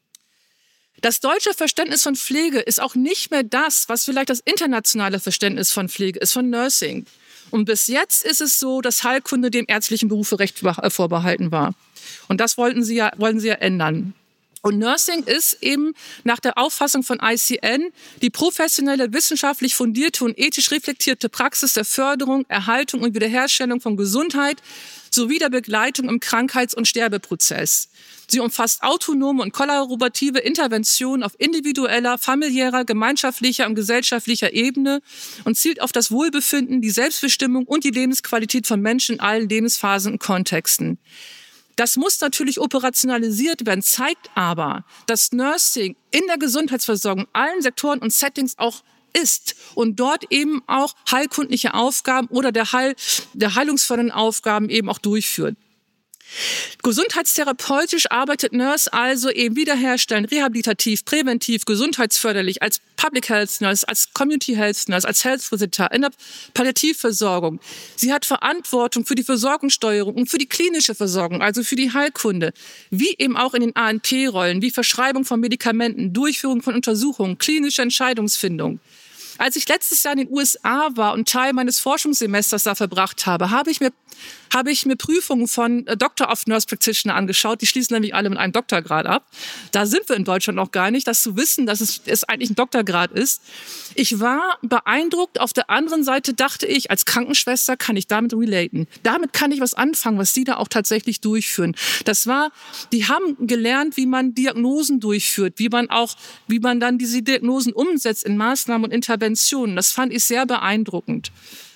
Das deutsche Verständnis von Pflege ist auch nicht mehr das, was vielleicht das internationale Verständnis von Pflege ist, von Nursing. Und bis jetzt ist es so, dass Heilkunde dem ärztlichen Beruferecht vorbehalten war. Und das wollen sie ja ändern. Und Nursing ist eben nach der Auffassung von ICN die professionelle, wissenschaftlich fundierte und ethisch reflektierte Praxis der Förderung, Erhaltung und Wiederherstellung von Gesundheit sowie der Begleitung im Krankheits- und Sterbeprozess. Sie umfasst autonome und kollaborative Interventionen auf individueller, familiärer, gemeinschaftlicher und gesellschaftlicher Ebene und zielt auf das Wohlbefinden, die Selbstbestimmung und die Lebensqualität von Menschen in allen Lebensphasen und Kontexten. Das muss natürlich operationalisiert werden, zeigt aber, dass Nursing in der Gesundheitsversorgung allen Sektoren und Settings auch ist und dort eben auch heilkundliche Aufgaben oder der heilungsfördernden Aufgaben eben auch durchführt. Gesundheitstherapeutisch arbeitet Nurse also eben wiederherstellend, rehabilitativ, präventiv, gesundheitsförderlich als Public Health Nurse, als Community Health Nurse, als Health Visitor in der Palliativversorgung. Sie hat Verantwortung für die Versorgungssteuerung und für die klinische Versorgung, also für die Heilkunde, wie eben auch in den ANP-Rollen, wie Verschreibung von Medikamenten, Durchführung von Untersuchungen, klinische Entscheidungsfindung. Als ich letztes Jahr in den USA war und Teil meines Forschungssemesters da verbracht habe, habe ich mir Prüfungen von Doctor of Nurse Practitioner angeschaut. Die schließen nämlich alle mit einem Doktorgrad ab. Da sind wir in Deutschland noch gar nicht, das zu wissen, dass es eigentlich ein Doktorgrad ist. Ich war beeindruckt. Auf der anderen Seite dachte ich, als Krankenschwester kann ich damit relaten. Damit kann ich was anfangen, was die da auch tatsächlich durchführen. Die haben gelernt, wie man Diagnosen durchführt, wie man dann diese Diagnosen umsetzt in Maßnahmen und Interventionen. Das fand ich sehr beeindruckend.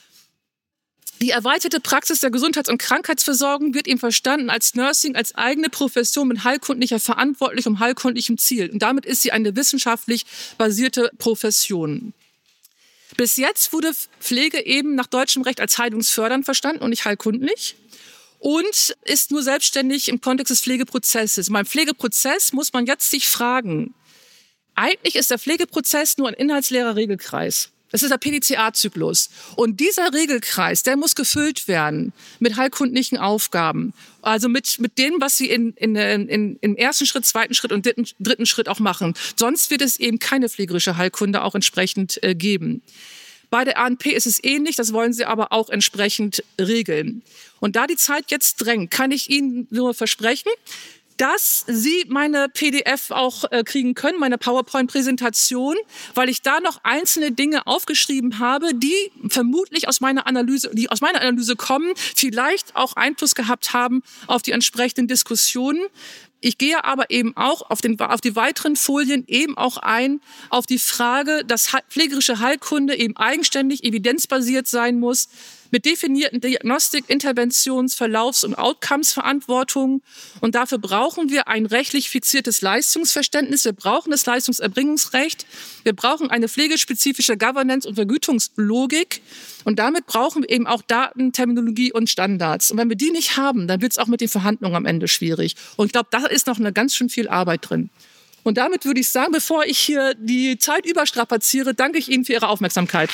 Die erweiterte Praxis der Gesundheits- und Krankheitsversorgung wird eben verstanden als Nursing, als eigene Profession mit heilkundlicher Verantwortlichkeit und heilkundlichem Ziel. Und damit ist sie eine wissenschaftlich basierte Profession. Bis jetzt wurde Pflege eben nach deutschem Recht als heilungsfördernd verstanden und nicht heilkundlich. Und ist nur selbstständig im Kontext des Pflegeprozesses. Beim Pflegeprozess muss man jetzt sich fragen, eigentlich ist der Pflegeprozess nur ein inhaltsleerer Regelkreis. Das ist der PDCA-Zyklus. Und dieser Regelkreis, der muss gefüllt werden mit heilkundlichen Aufgaben. Also mit dem, was Sie im ersten Schritt, zweiten Schritt und dritten Schritt auch machen. Sonst wird es eben keine pflegerische Heilkunde auch entsprechend geben. Bei der ANP ist es ähnlich, das wollen Sie aber auch entsprechend regeln. Und da die Zeit jetzt drängt, kann ich Ihnen nur versprechen, dass Sie meine PDF auch kriegen können, meine PowerPoint-Präsentation, weil ich da noch einzelne Dinge aufgeschrieben habe, die vermutlich aus meiner Analyse kommen, vielleicht auch Einfluss gehabt haben auf die entsprechenden Diskussionen. Ich gehe aber eben auch auf die weiteren Folien eben auch ein auf die Frage, dass pflegerische Heilkunde eben eigenständig, evidenzbasiert sein muss, mit definierten Diagnostik-, Interventions-, Verlaufs- und Outcomes-Verantwortung. Und dafür brauchen wir ein rechtlich fixiertes Leistungsverständnis. Wir brauchen das Leistungserbringungsrecht. Wir brauchen eine pflegespezifische Governance- und Vergütungslogik. Und damit brauchen wir eben auch Daten, Terminologie und Standards. Und wenn wir die nicht haben, dann wird es auch mit den Verhandlungen am Ende schwierig. Und ich glaube, da ist noch ganz schön viel Arbeit drin. Und damit würde ich sagen, bevor ich hier die Zeit überstrapaziere, danke ich Ihnen für Ihre Aufmerksamkeit.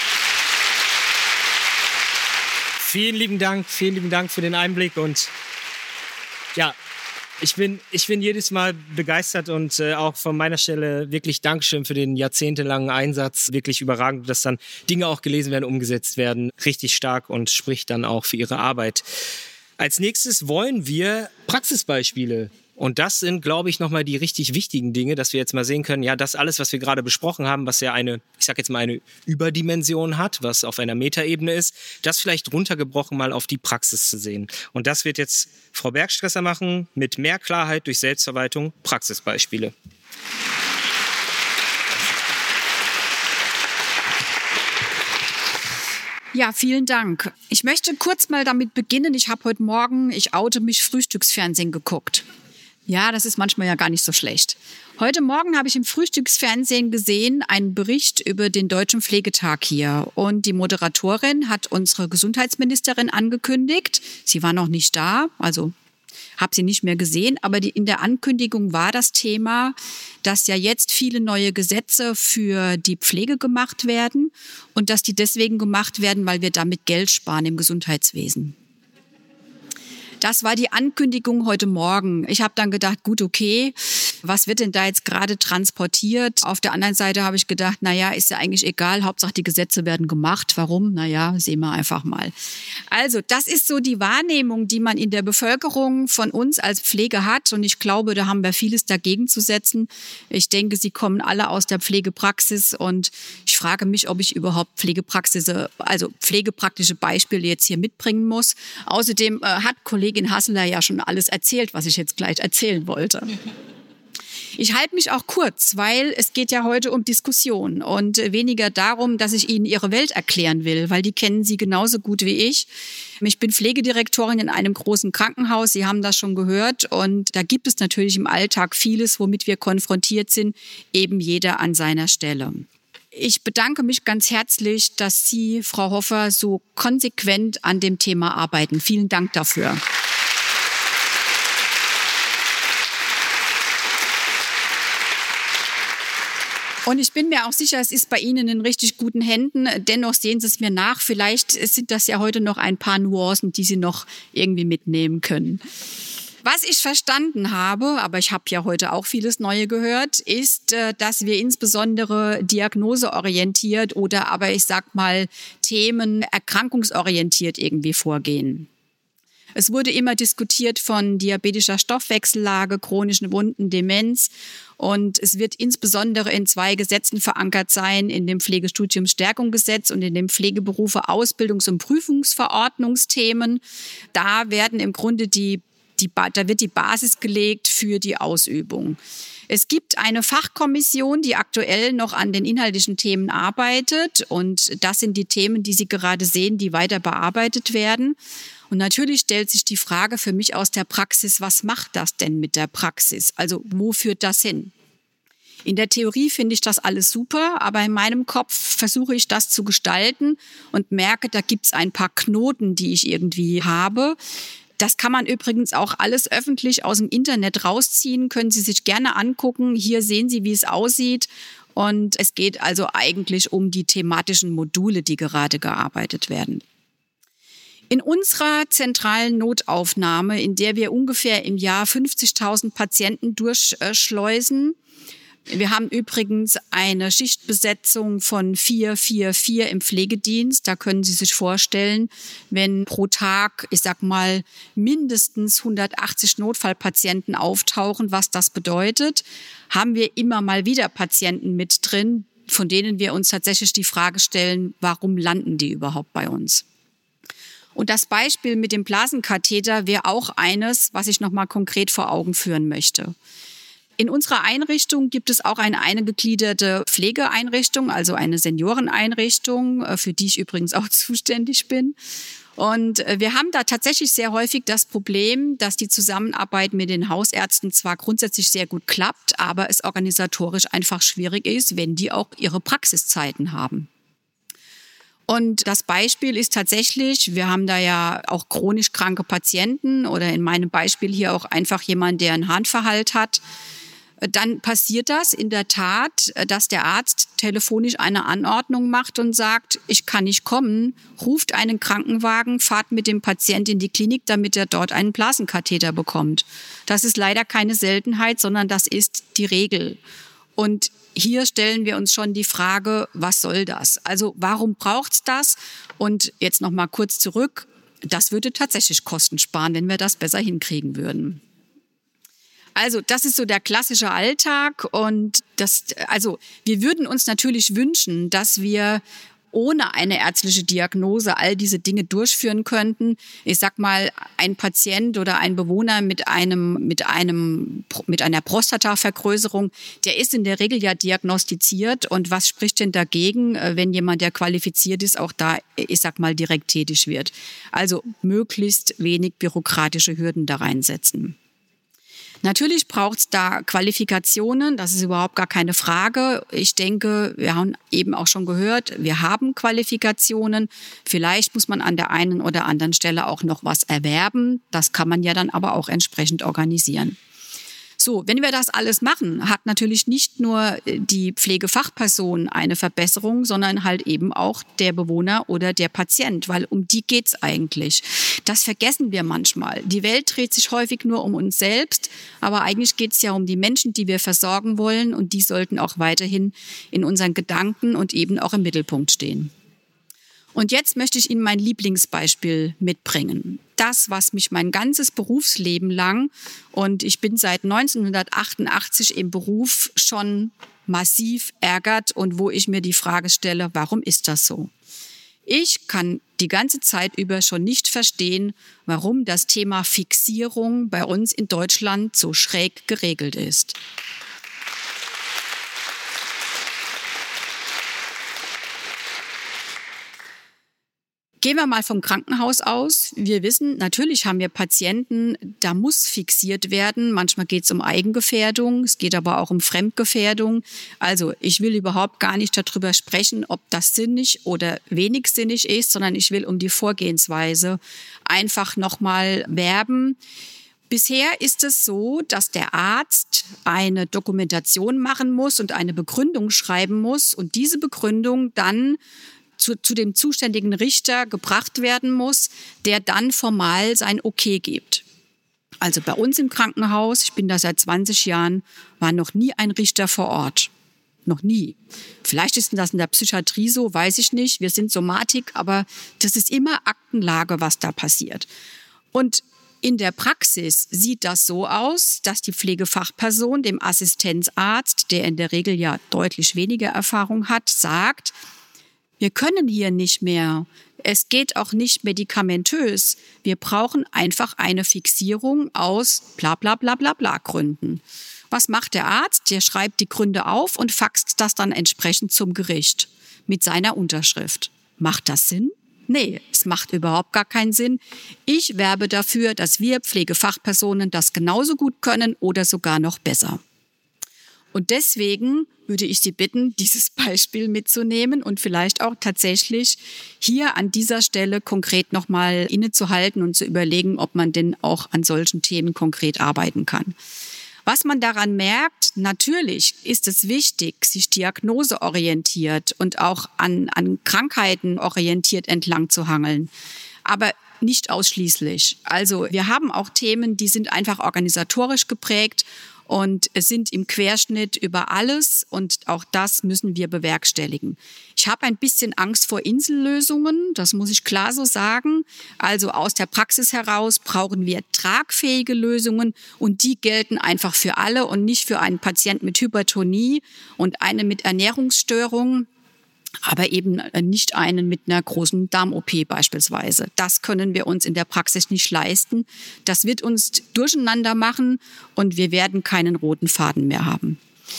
Vielen lieben Dank für den Einblick und ja, ich bin jedes Mal begeistert und auch von meiner Stelle wirklich Dankeschön für den jahrzehntelangen Einsatz. Wirklich überragend, dass dann Dinge auch gelesen werden, umgesetzt werden. Richtig stark und spricht dann auch für Ihre Arbeit. Als nächstes wollen wir Praxisbeispiele. Und das sind, glaube ich, nochmal die richtig wichtigen Dinge, dass wir jetzt mal sehen können, ja, das alles, was wir gerade besprochen haben, was ja eine Überdimension hat, was auf einer Metaebene ist, das vielleicht runtergebrochen mal auf die Praxis zu sehen. Und das wird jetzt Frau Bergstresser machen, mit mehr Klarheit durch Selbstverwaltung, Praxisbeispiele. Ja, vielen Dank. Ich möchte kurz mal damit beginnen. Ich habe heute Morgen, ich oute mich, Frühstücksfernsehen geguckt. Ja, das ist manchmal ja gar nicht so schlecht. Heute Morgen habe ich im Frühstücksfernsehen gesehen, einen Bericht über den Deutschen Pflegetag hier. Und die Moderatorin hat unsere Gesundheitsministerin angekündigt. Sie war noch nicht da, also habe sie nicht mehr gesehen. Aber in der Ankündigung war das Thema, dass ja jetzt viele neue Gesetze für die Pflege gemacht werden. Und dass die deswegen gemacht werden, weil wir damit Geld sparen im Gesundheitswesen. Das war die Ankündigung heute Morgen. Ich habe dann gedacht, gut, okay, was wird denn da jetzt gerade transportiert? Auf der anderen Seite habe ich gedacht, naja, ist ja eigentlich egal, Hauptsache die Gesetze werden gemacht. Warum? Naja, sehen wir einfach mal. Also das ist so die Wahrnehmung, die man in der Bevölkerung von uns als Pflege hat. Und ich glaube, da haben wir vieles dagegen zu setzen. Ich denke, Sie kommen alle aus der Pflegepraxis und ich frage mich, ob ich überhaupt pflegepraktische Beispiele jetzt hier mitbringen muss. Außerdem hat Kollegin Hasseler ja schon alles erzählt, was ich jetzt gleich erzählen wollte. Ich halte mich auch kurz, weil es geht ja heute um Diskussion und weniger darum, dass ich Ihnen Ihre Welt erklären will, weil die kennen Sie genauso gut wie ich. Ich bin Pflegedirektorin in einem großen Krankenhaus, Sie haben das schon gehört, und da gibt es natürlich im Alltag vieles, womit wir konfrontiert sind, eben jeder an seiner Stelle. Ich bedanke mich ganz herzlich, dass Sie, Frau Hoffer, so konsequent an dem Thema arbeiten. Vielen Dank dafür. Und ich bin mir auch sicher, es ist bei Ihnen in richtig guten Händen. Dennoch sehen Sie es mir nach. Vielleicht sind das ja heute noch ein paar Nuancen, die Sie noch irgendwie mitnehmen können. Was ich verstanden habe, aber ich habe ja heute auch vieles Neue gehört, ist, dass wir insbesondere diagnoseorientiert oder aber ich sag mal Themen erkrankungsorientiert irgendwie vorgehen. Es wurde immer diskutiert von diabetischer Stoffwechsellage, chronischen Wunden, Demenz. Und es wird insbesondere in 2 Gesetzen verankert sein, in dem Pflegestudiumsstärkungsgesetz und in dem Pflegeberufe Ausbildungs- und Prüfungsverordnungsthemen. Da werden im Grunde da wird die Basis gelegt für die Ausübung. Es gibt eine Fachkommission, die aktuell noch an den inhaltlichen Themen arbeitet. Und das sind die Themen, die Sie gerade sehen, die weiter bearbeitet werden. Und natürlich stellt sich die Frage für mich aus der Praxis, was macht das denn mit der Praxis? Also wo führt das hin? In der Theorie finde ich das alles super, aber in meinem Kopf versuche ich das zu gestalten und merke, da gibt es ein paar Knoten, die ich irgendwie habe. Das kann man übrigens auch alles öffentlich aus dem Internet rausziehen, können Sie sich gerne angucken. Hier sehen Sie, wie es aussieht. Und es geht also eigentlich um die thematischen Module, die gerade gearbeitet werden. In unserer zentralen Notaufnahme, in der wir ungefähr im Jahr 50.000 Patienten durchschleusen, wir haben übrigens eine Schichtbesetzung von 4-4-4 im Pflegedienst. Da können Sie sich vorstellen, wenn pro Tag, ich sag mal, mindestens 180 Notfallpatienten auftauchen, was das bedeutet, haben wir immer mal wieder Patienten mit drin, von denen wir uns tatsächlich die Frage stellen, warum landen die überhaupt bei uns? Und das Beispiel mit dem Blasenkatheter wäre auch eines, was ich nochmal konkret vor Augen führen möchte. In unserer Einrichtung gibt es auch eine eingegliederte Pflegeeinrichtung, also eine Senioreneinrichtung, für die ich übrigens auch zuständig bin. Und wir haben da tatsächlich sehr häufig das Problem, dass die Zusammenarbeit mit den Hausärzten zwar grundsätzlich sehr gut klappt, aber es organisatorisch einfach schwierig ist, wenn die auch ihre Praxiszeiten haben. Und das Beispiel ist tatsächlich, wir haben da ja auch chronisch kranke Patienten oder in meinem Beispiel hier auch einfach jemand, der einen Harnverhalt hat. Dann passiert das in der Tat, dass der Arzt telefonisch eine Anordnung macht und sagt, ich kann nicht kommen, ruft einen Krankenwagen, fahrt mit dem Patienten in die Klinik, damit er dort einen Blasenkatheter bekommt. Das ist leider keine Seltenheit, sondern das ist die Regel. Und hier stellen wir uns schon die Frage, was soll das? Also warum braucht's das? Und jetzt noch mal kurz zurück. Das würde tatsächlich Kosten sparen, wenn wir das besser hinkriegen würden. Also das ist so der klassische Alltag und wir würden uns natürlich wünschen, dass wir ohne eine ärztliche Diagnose all diese Dinge durchführen könnten. Ich sag mal, ein Patient oder ein Bewohner mit einer Prostatavergrößerung, der ist in der Regel ja diagnostiziert. Und was spricht denn dagegen, wenn jemand, der qualifiziert ist, auch da, ich sag mal, direkt tätig wird? Also möglichst wenig bürokratische Hürden da reinsetzen. Natürlich braucht es da Qualifikationen, das ist überhaupt gar keine Frage. Ich denke, wir haben eben auch schon gehört, wir haben Qualifikationen. Vielleicht muss man an der einen oder anderen Stelle auch noch was erwerben. Das kann man ja dann aber auch entsprechend organisieren. So, wenn wir das alles machen, hat natürlich nicht nur die Pflegefachperson eine Verbesserung, sondern halt eben auch der Bewohner oder der Patient, weil um die geht's eigentlich. Das vergessen wir manchmal. Die Welt dreht sich häufig nur um uns selbst, aber eigentlich geht's ja um die Menschen, die wir versorgen wollen, und die sollten auch weiterhin in unseren Gedanken und eben auch im Mittelpunkt stehen. Und jetzt möchte ich Ihnen mein Lieblingsbeispiel mitbringen. Das, was mich mein ganzes Berufsleben lang, und ich bin seit 1988 im Beruf, schon massiv ärgert und wo ich mir die Frage stelle, warum ist das so? Ich kann die ganze Zeit über schon nicht verstehen, warum das Thema Fixierung bei uns in Deutschland so schräg geregelt ist. Gehen wir mal vom Krankenhaus aus. Wir wissen, natürlich haben wir Patienten, da muss fixiert werden. Manchmal geht es um Eigengefährdung, es geht aber auch um Fremdgefährdung. Also ich will überhaupt gar nicht darüber sprechen, ob das sinnig oder wenig sinnig ist, sondern ich will um die Vorgehensweise einfach nochmal werben. Bisher ist es so, dass der Arzt eine Dokumentation machen muss und eine Begründung schreiben muss und diese Begründung dann zu dem zuständigen Richter gebracht werden muss, der dann formal sein Okay gibt. Also bei uns im Krankenhaus, ich bin da seit 20 Jahren, war noch nie ein Richter vor Ort. Noch nie. Vielleicht ist das in der Psychiatrie so, weiß ich nicht. Wir sind Somatik, aber das ist immer Aktenlage, was da passiert. Und in der Praxis sieht das so aus, dass die Pflegefachperson dem Assistenzarzt, der in der Regel ja deutlich weniger Erfahrung hat, sagt, wir können hier nicht mehr. Es geht auch nicht medikamentös. Wir brauchen einfach eine Fixierung aus bla bla bla bla bla Gründen. Was macht der Arzt? Der schreibt die Gründe auf und faxt das dann entsprechend zum Gericht mit seiner Unterschrift. Macht das Sinn? Nee, es macht überhaupt gar keinen Sinn. Ich werbe dafür, dass wir Pflegefachpersonen das genauso gut können oder sogar noch besser. Und deswegen würde ich Sie bitten, dieses Beispiel mitzunehmen und vielleicht auch tatsächlich hier an dieser Stelle konkret nochmal innezuhalten und zu überlegen, ob man denn auch an solchen Themen konkret arbeiten kann. Was man daran merkt, natürlich ist es wichtig, sich diagnoseorientiert und auch an Krankheiten orientiert entlang zu hangeln. Aber nicht ausschließlich. Also wir haben auch Themen, die sind einfach organisatorisch geprägt und es sind im Querschnitt über alles und auch das müssen wir bewerkstelligen. Ich habe ein bisschen Angst vor Insellösungen, das muss ich klar so sagen. Also aus der Praxis heraus brauchen wir tragfähige Lösungen und die gelten einfach für alle und nicht für einen Patienten mit Hypertonie und einen mit Ernährungsstörungen, aber eben nicht einen mit einer großen Darm-OP beispielsweise. Das können wir uns in der Praxis nicht leisten. Das wird uns durcheinander machen und wir werden keinen roten Faden mehr haben.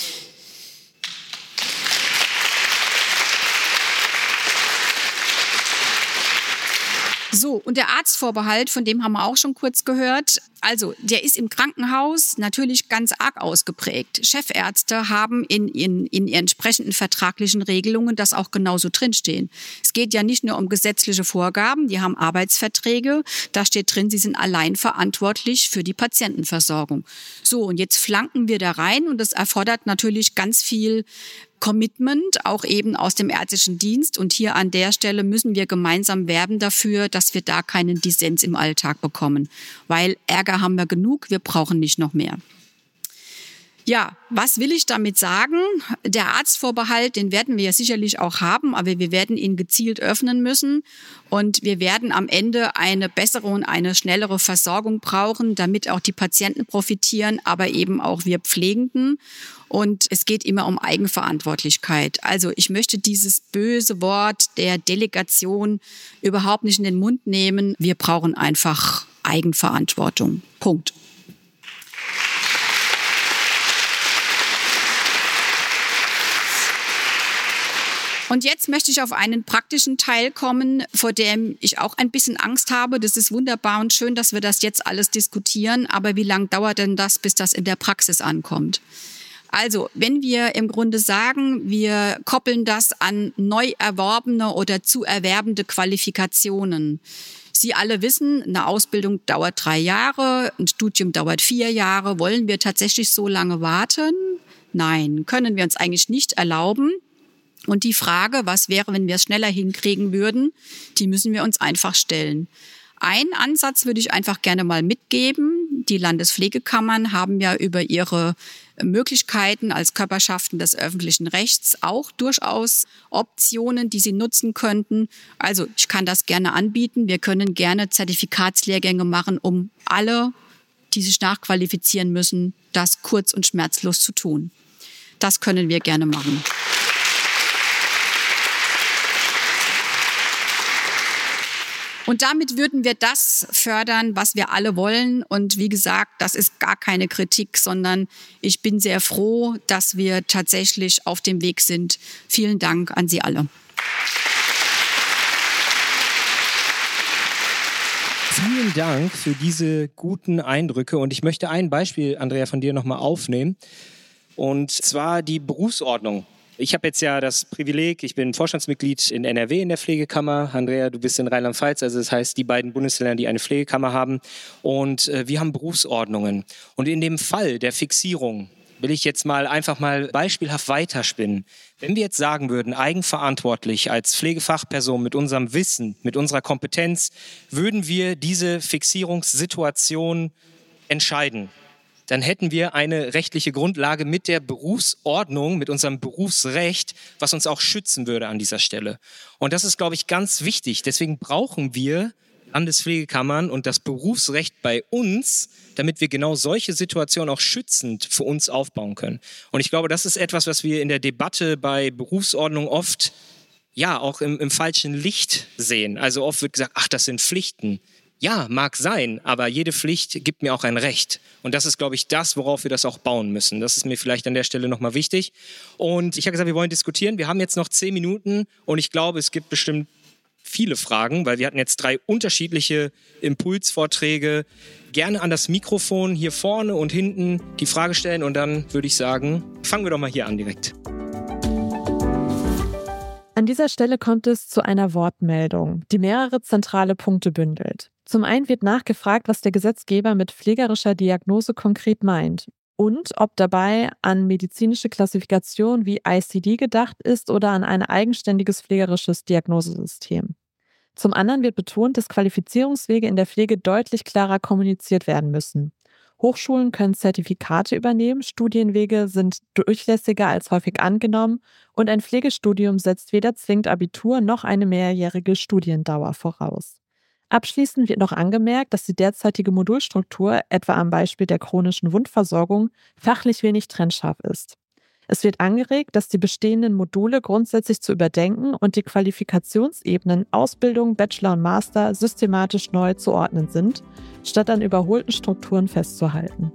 So, und der Arztvorbehalt, von dem haben wir auch schon kurz gehört. Also, der ist im Krankenhaus natürlich ganz arg ausgeprägt. Chefärzte haben in ihren entsprechenden vertraglichen Regelungen das auch genauso drinstehen. Es geht ja nicht nur um gesetzliche Vorgaben, die haben Arbeitsverträge. Da steht drin, sie sind allein verantwortlich für die Patientenversorgung. So, und jetzt flanken wir da rein und das erfordert natürlich ganz viel Commitment, auch eben aus dem ärztlichen Dienst. Und hier an der Stelle müssen wir gemeinsam werben dafür, dass wir da keinen Dissens im Alltag bekommen. Weil Ärger haben wir genug, wir brauchen nicht noch mehr. Ja, was will ich damit sagen? Der Arztvorbehalt, den werden wir ja sicherlich auch haben, aber wir werden ihn gezielt öffnen müssen und wir werden am Ende eine bessere und eine schnellere Versorgung brauchen, damit auch die Patienten profitieren, aber eben auch wir Pflegenden. Und es geht immer um Eigenverantwortlichkeit. Also ich möchte dieses böse Wort der Delegation überhaupt nicht in den Mund nehmen. Wir brauchen einfach Eigenverantwortung. Punkt. Und jetzt möchte ich auf einen praktischen Teil kommen, vor dem ich auch ein bisschen Angst habe. Das ist wunderbar und schön, dass wir das jetzt alles diskutieren. Aber wie lange dauert denn das, bis das in der Praxis ankommt? Also, wenn wir im Grunde sagen, wir koppeln das an neu erworbene oder zu erwerbende Qualifikationen. Sie alle wissen, eine Ausbildung dauert 3 Jahre, ein Studium dauert 4 Jahre. Wollen wir tatsächlich so lange warten? Nein, können wir uns eigentlich nicht erlauben. Und die Frage, was wäre, wenn wir es schneller hinkriegen würden, die müssen wir uns einfach stellen. Einen Ansatz würde ich einfach gerne mal mitgeben. Die Landespflegekammern haben ja über ihre Möglichkeiten als Körperschaften des öffentlichen Rechts auch durchaus Optionen, die sie nutzen könnten. Also ich kann das gerne anbieten. Wir können gerne Zertifikatslehrgänge machen, um alle, die sich nachqualifizieren müssen, das kurz- und schmerzlos zu tun. Das können wir gerne machen. Und damit würden wir das fördern, was wir alle wollen. Und wie gesagt, das ist gar keine Kritik, sondern ich bin sehr froh, dass wir tatsächlich auf dem Weg sind. Vielen Dank an Sie alle. Vielen Dank für diese guten Eindrücke. Und ich möchte ein Beispiel, Andrea, von dir nochmal aufnehmen. Und zwar die Berufsordnung. Ich habe jetzt ja das Privileg, ich bin Vorstandsmitglied in NRW in der Pflegekammer. Andrea, du bist in Rheinland-Pfalz, also das heißt die beiden Bundesländer, die eine Pflegekammer haben. Und wir haben Berufsordnungen. Und in dem Fall der Fixierung will ich jetzt einfach mal beispielhaft weiterspinnen. Wenn wir jetzt sagen würden, eigenverantwortlich als Pflegefachperson mit unserem Wissen, mit unserer Kompetenz, würden wir diese Fixierungssituation entscheiden, dann hätten wir eine rechtliche Grundlage mit der Berufsordnung, mit unserem Berufsrecht, was uns auch schützen würde an dieser Stelle. Und das ist, glaube ich, ganz wichtig. Deswegen brauchen wir Landespflegekammern und das Berufsrecht bei uns, damit wir genau solche Situationen auch schützend für uns aufbauen können. Und ich glaube, das ist etwas, was wir in der Debatte bei Berufsordnung oft auch im falschen Licht sehen. Also oft wird gesagt, ach, das sind Pflichten. Ja, mag sein, aber jede Pflicht gibt mir auch ein Recht. Und das ist, glaube ich, das, worauf wir das auch bauen müssen. Das ist mir vielleicht an der Stelle nochmal wichtig. Und ich habe gesagt, wir wollen diskutieren. Wir haben jetzt noch 10 Minuten und ich glaube, es gibt bestimmt viele Fragen, weil wir hatten jetzt 3 unterschiedliche Impulsvorträge. Gerne an das Mikrofon hier vorne und hinten die Frage stellen und dann würde ich sagen, fangen wir doch mal hier an direkt. An dieser Stelle kommt es zu einer Wortmeldung, die mehrere zentrale Punkte bündelt. Zum einen wird nachgefragt, was der Gesetzgeber mit pflegerischer Diagnose konkret meint und ob dabei an medizinische Klassifikation wie ICD gedacht ist oder an ein eigenständiges pflegerisches Diagnosesystem. Zum anderen wird betont, dass Qualifizierungswege in der Pflege deutlich klarer kommuniziert werden müssen. Hochschulen können Zertifikate übernehmen, Studienwege sind durchlässiger als häufig angenommen und ein Pflegestudium setzt weder zwingend Abitur noch eine mehrjährige Studiendauer voraus. Abschließend wird noch angemerkt, dass die derzeitige Modulstruktur, etwa am Beispiel der chronischen Wundversorgung, fachlich wenig trennscharf ist. Es wird angeregt, dass die bestehenden Module grundsätzlich zu überdenken und die Qualifikationsebenen Ausbildung, Bachelor und Master systematisch neu zu ordnen sind, statt an überholten Strukturen festzuhalten.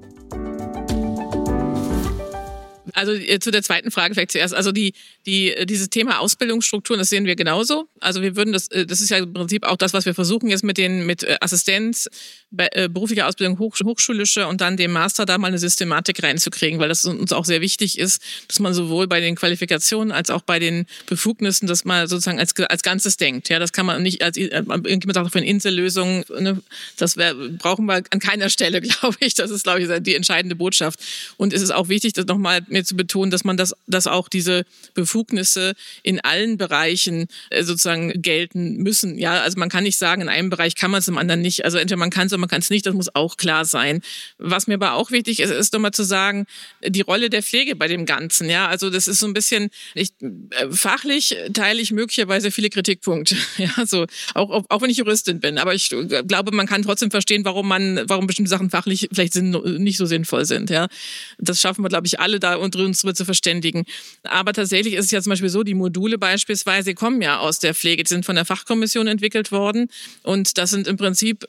Also zu der zweiten Frage vielleicht zuerst. Also dieses Thema Ausbildungsstrukturen, das sehen wir genauso. Also wir würden das ist ja im Prinzip auch das, was wir versuchen jetzt mit Assistenz, beruflicher Ausbildung, hochschulische und dann dem Master da mal eine Systematik reinzukriegen, weil das uns auch sehr wichtig ist, dass man sowohl bei den Qualifikationen als auch bei den Befugnissen das mal sozusagen als Ganzes denkt. Ja, das kann man nicht als irgendjemand sagt für eine Insellösung, ne, brauchen wir an keiner Stelle, glaube ich. Das ist, glaube ich, die entscheidende Botschaft. Und es ist auch wichtig, das nochmal mir zu betonen, dass man dass auch diese Befugnisse in allen Bereichen sozusagen gelten müssen. Ja, also man kann nicht sagen, in einem Bereich kann man es, im anderen nicht. Also entweder man kann es oder man kann es nicht. Das muss auch klar sein. Was mir aber auch wichtig ist, ist nochmal zu sagen, die Rolle der Pflege bei dem Ganzen. Ja, also das ist so ein bisschen, fachlich teile ich möglicherweise viele Kritikpunkte. Ja, so auch wenn ich Juristin bin. Aber ich glaube, man kann trotzdem verstehen, warum bestimmte Sachen fachlich vielleicht nicht so sinnvoll sind. Ja, das schaffen wir, glaube ich, alle da und uns darüber zu verständigen. Aber tatsächlich ist es ja zum Beispiel so, die Module beispielsweise kommen ja aus der Pflege, die sind von der Fachkommission entwickelt worden und das sind im Prinzip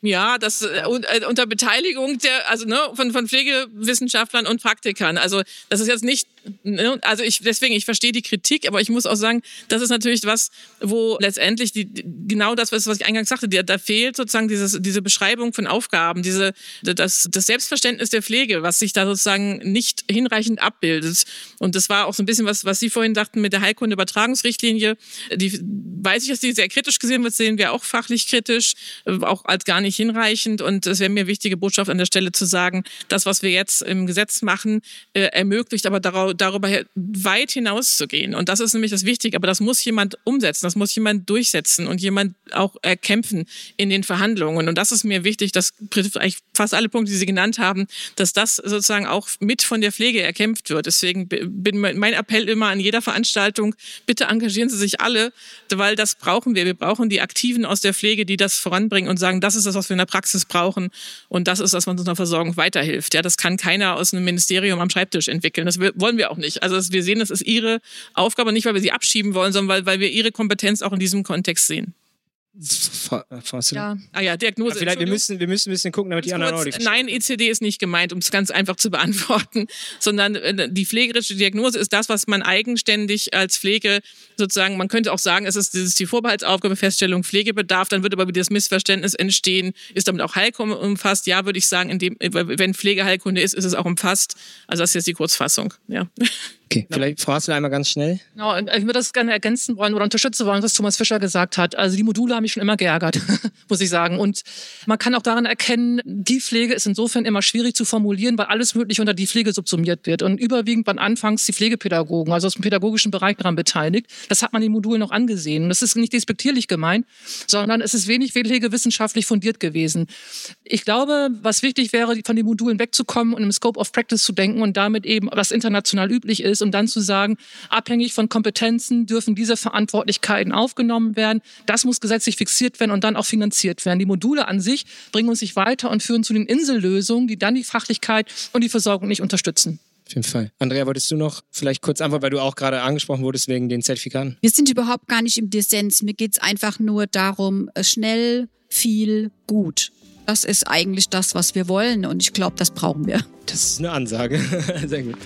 Ja, das unter Beteiligung von Pflegewissenschaftlern und Praktikern. Also das ist jetzt nicht, ich verstehe die Kritik, aber ich muss auch sagen, das ist natürlich was, wo letztendlich genau das, was ich eingangs sagte, da fehlt sozusagen diese Beschreibung von Aufgaben, das Selbstverständnis der Pflege, was sich da sozusagen nicht hinreichend abbildet. Und das war auch so ein bisschen was Sie vorhin sagten mit der Heilkunde-Übertragungsrichtlinie. Die weiß ich, dass die sehr kritisch gesehen wird, sehen wir auch fachlich kritisch, auch als gar nicht hinreichend. Und es wäre mir wichtige Botschaft an der Stelle zu sagen, das, was wir jetzt im Gesetz machen, ermöglicht aber darüber weit hinaus zu gehen. Und das ist nämlich das Wichtige. Aber das muss jemand umsetzen, das muss jemand durchsetzen und jemand auch erkämpfen in den Verhandlungen. Und das ist mir wichtig, das betrifft eigentlich fast alle Punkte, die Sie genannt haben, dass das sozusagen auch mit von der Pflege erkämpft wird. Deswegen bin mein Appell immer an jeder Veranstaltung, bitte engagieren Sie sich alle, weil das brauchen wir. Wir brauchen die Aktiven aus der Pflege, die das voranbringen und sagen, das ist das, was wir in der Praxis brauchen und das ist das, was unserer Versorgung weiterhilft. Ja, das kann keiner aus einem Ministerium am Schreibtisch entwickeln. Das wollen wir auch nicht. Also wir sehen, das ist Ihre Aufgabe, nicht weil wir sie abschieben wollen, sondern weil wir Ihre Kompetenz auch in diesem Kontext sehen. Diagnose. Vielleicht wir müssen ein bisschen gucken, damit die anderen auch nicht. Nein, ECD ist nicht gemeint, um es ganz einfach zu beantworten, sondern die pflegerische Diagnose ist das, was man eigenständig als Pflege sozusagen, man könnte auch sagen, es ist die Vorbehaltsaufgabe, Feststellung Pflegebedarf, dann wird aber wieder das Missverständnis entstehen, ist damit auch Heilkunde umfasst? Ja, würde ich sagen, wenn Pflegeheilkunde ist es auch umfasst. Also das ist jetzt die Kurzfassung. Ja. Okay, vielleicht Frau Hassler einmal ganz schnell. Genau, ich würde das gerne ergänzen wollen oder unterstützen wollen, was Thomas Fischer gesagt hat. Also die Module haben mich schon immer geärgert, muss ich sagen. Und man kann auch daran erkennen, die Pflege ist insofern immer schwierig zu formulieren, weil alles Mögliche unter die Pflege subsumiert wird. Und überwiegend waren anfangs die Pflegepädagogen, also aus dem pädagogischen Bereich daran beteiligt. Das hat man in den Modulen noch angesehen. Und das ist nicht despektierlich gemeint, sondern es ist wenig pflegewissenschaftlich fundiert gewesen. Ich glaube, was wichtig wäre, von den Modulen wegzukommen und im Scope of Practice zu denken und damit eben, was international üblich ist, und dann zu sagen, abhängig von Kompetenzen dürfen diese Verantwortlichkeiten aufgenommen werden. Das muss gesetzlich fixiert werden und dann auch finanziert werden. Die Module an sich bringen uns nicht weiter und führen zu den Insellösungen, die dann die Fachlichkeit und die Versorgung nicht unterstützen. Auf jeden Fall. Andrea, wolltest du noch vielleicht kurz antworten, weil du auch gerade angesprochen wurdest wegen den Zertifikaten? Wir sind überhaupt gar nicht im Dissens. Mir geht es einfach nur darum, schnell, viel, gut. Das ist eigentlich das, was wir wollen und ich glaube, das brauchen wir. Das ist eine Ansage. Sehr gut.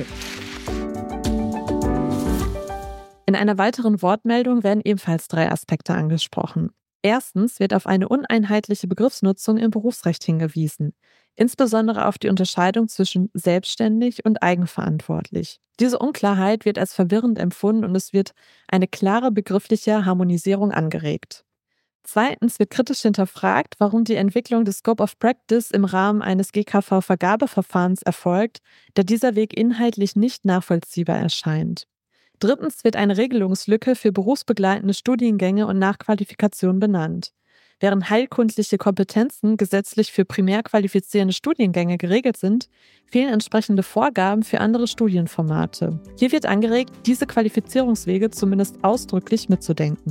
In einer weiteren Wortmeldung werden ebenfalls 3 Aspekte angesprochen. Erstens wird auf eine uneinheitliche Begriffsnutzung im Berufsrecht hingewiesen, insbesondere auf die Unterscheidung zwischen selbstständig und eigenverantwortlich. Diese Unklarheit wird als verwirrend empfunden und es wird eine klare begriffliche Harmonisierung angeregt. Zweitens wird kritisch hinterfragt, warum die Entwicklung des Scope of Practice im Rahmen eines GKV-Vergabeverfahrens erfolgt, da dieser Weg inhaltlich nicht nachvollziehbar erscheint. Drittens wird eine Regelungslücke für berufsbegleitende Studiengänge und Nachqualifikation benannt. Während heilkundliche Kompetenzen gesetzlich für primär qualifizierende Studiengänge geregelt sind, fehlen entsprechende Vorgaben für andere Studienformate. Hier wird angeregt, diese Qualifizierungswege zumindest ausdrücklich mitzudenken.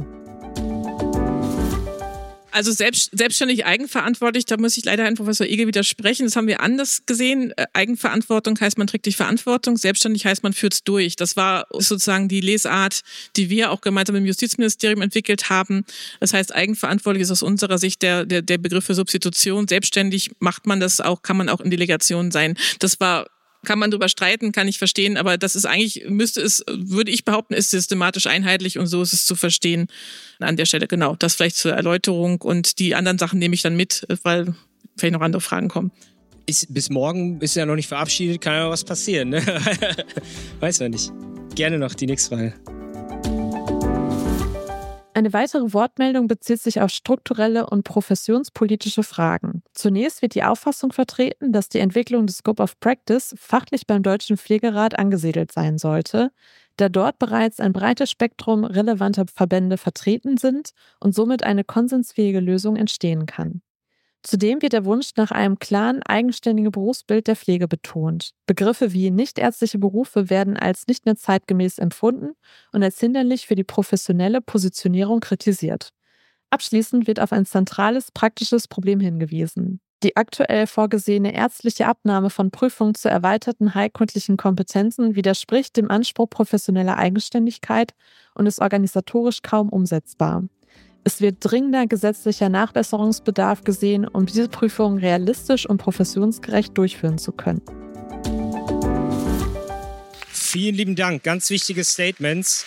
Also selbstständig eigenverantwortlich, da muss ich leider Herrn Professor Igel widersprechen. Das haben wir anders gesehen. Eigenverantwortung heißt, man trägt die Verantwortung. Selbstständig heißt, man führt es durch. Das war sozusagen die Lesart, die wir auch gemeinsam mit dem Justizministerium entwickelt haben. Das heißt, eigenverantwortlich ist aus unserer Sicht der Begriff für Substitution. Selbstständig macht man das auch, kann man auch in Delegation sein. Kann man drüber streiten, kann ich verstehen, aber das ist eigentlich, würde ich behaupten, ist systematisch einheitlich und so ist es zu verstehen an der Stelle. Genau, das vielleicht zur Erläuterung und die anderen Sachen nehme ich dann mit, weil vielleicht noch andere Fragen kommen. Bis morgen ist ja noch nicht verabschiedet, kann ja was passieren, ne? Weiß man nicht. Gerne noch die nächste Frage. Eine weitere Wortmeldung bezieht sich auf strukturelle und professionspolitische Fragen. Zunächst wird die Auffassung vertreten, dass die Entwicklung des Scope of Practice fachlich beim Deutschen Pflegerat angesiedelt sein sollte, da dort bereits ein breites Spektrum relevanter Verbände vertreten sind und somit eine konsensfähige Lösung entstehen kann. Zudem wird der Wunsch nach einem klaren, eigenständigen Berufsbild der Pflege betont. Begriffe wie nichtärztliche Berufe werden als nicht mehr zeitgemäß empfunden und als hinderlich für die professionelle Positionierung kritisiert. Abschließend wird auf ein zentrales, praktisches Problem hingewiesen. Die aktuell vorgesehene ärztliche Abnahme von Prüfungen zu erweiterten heilkundlichen Kompetenzen widerspricht dem Anspruch professioneller Eigenständigkeit und ist organisatorisch kaum umsetzbar. Es wird dringender gesetzlicher Nachbesserungsbedarf gesehen, um diese Prüfung realistisch und professionsgerecht durchführen zu können. Vielen lieben Dank, ganz wichtige Statements.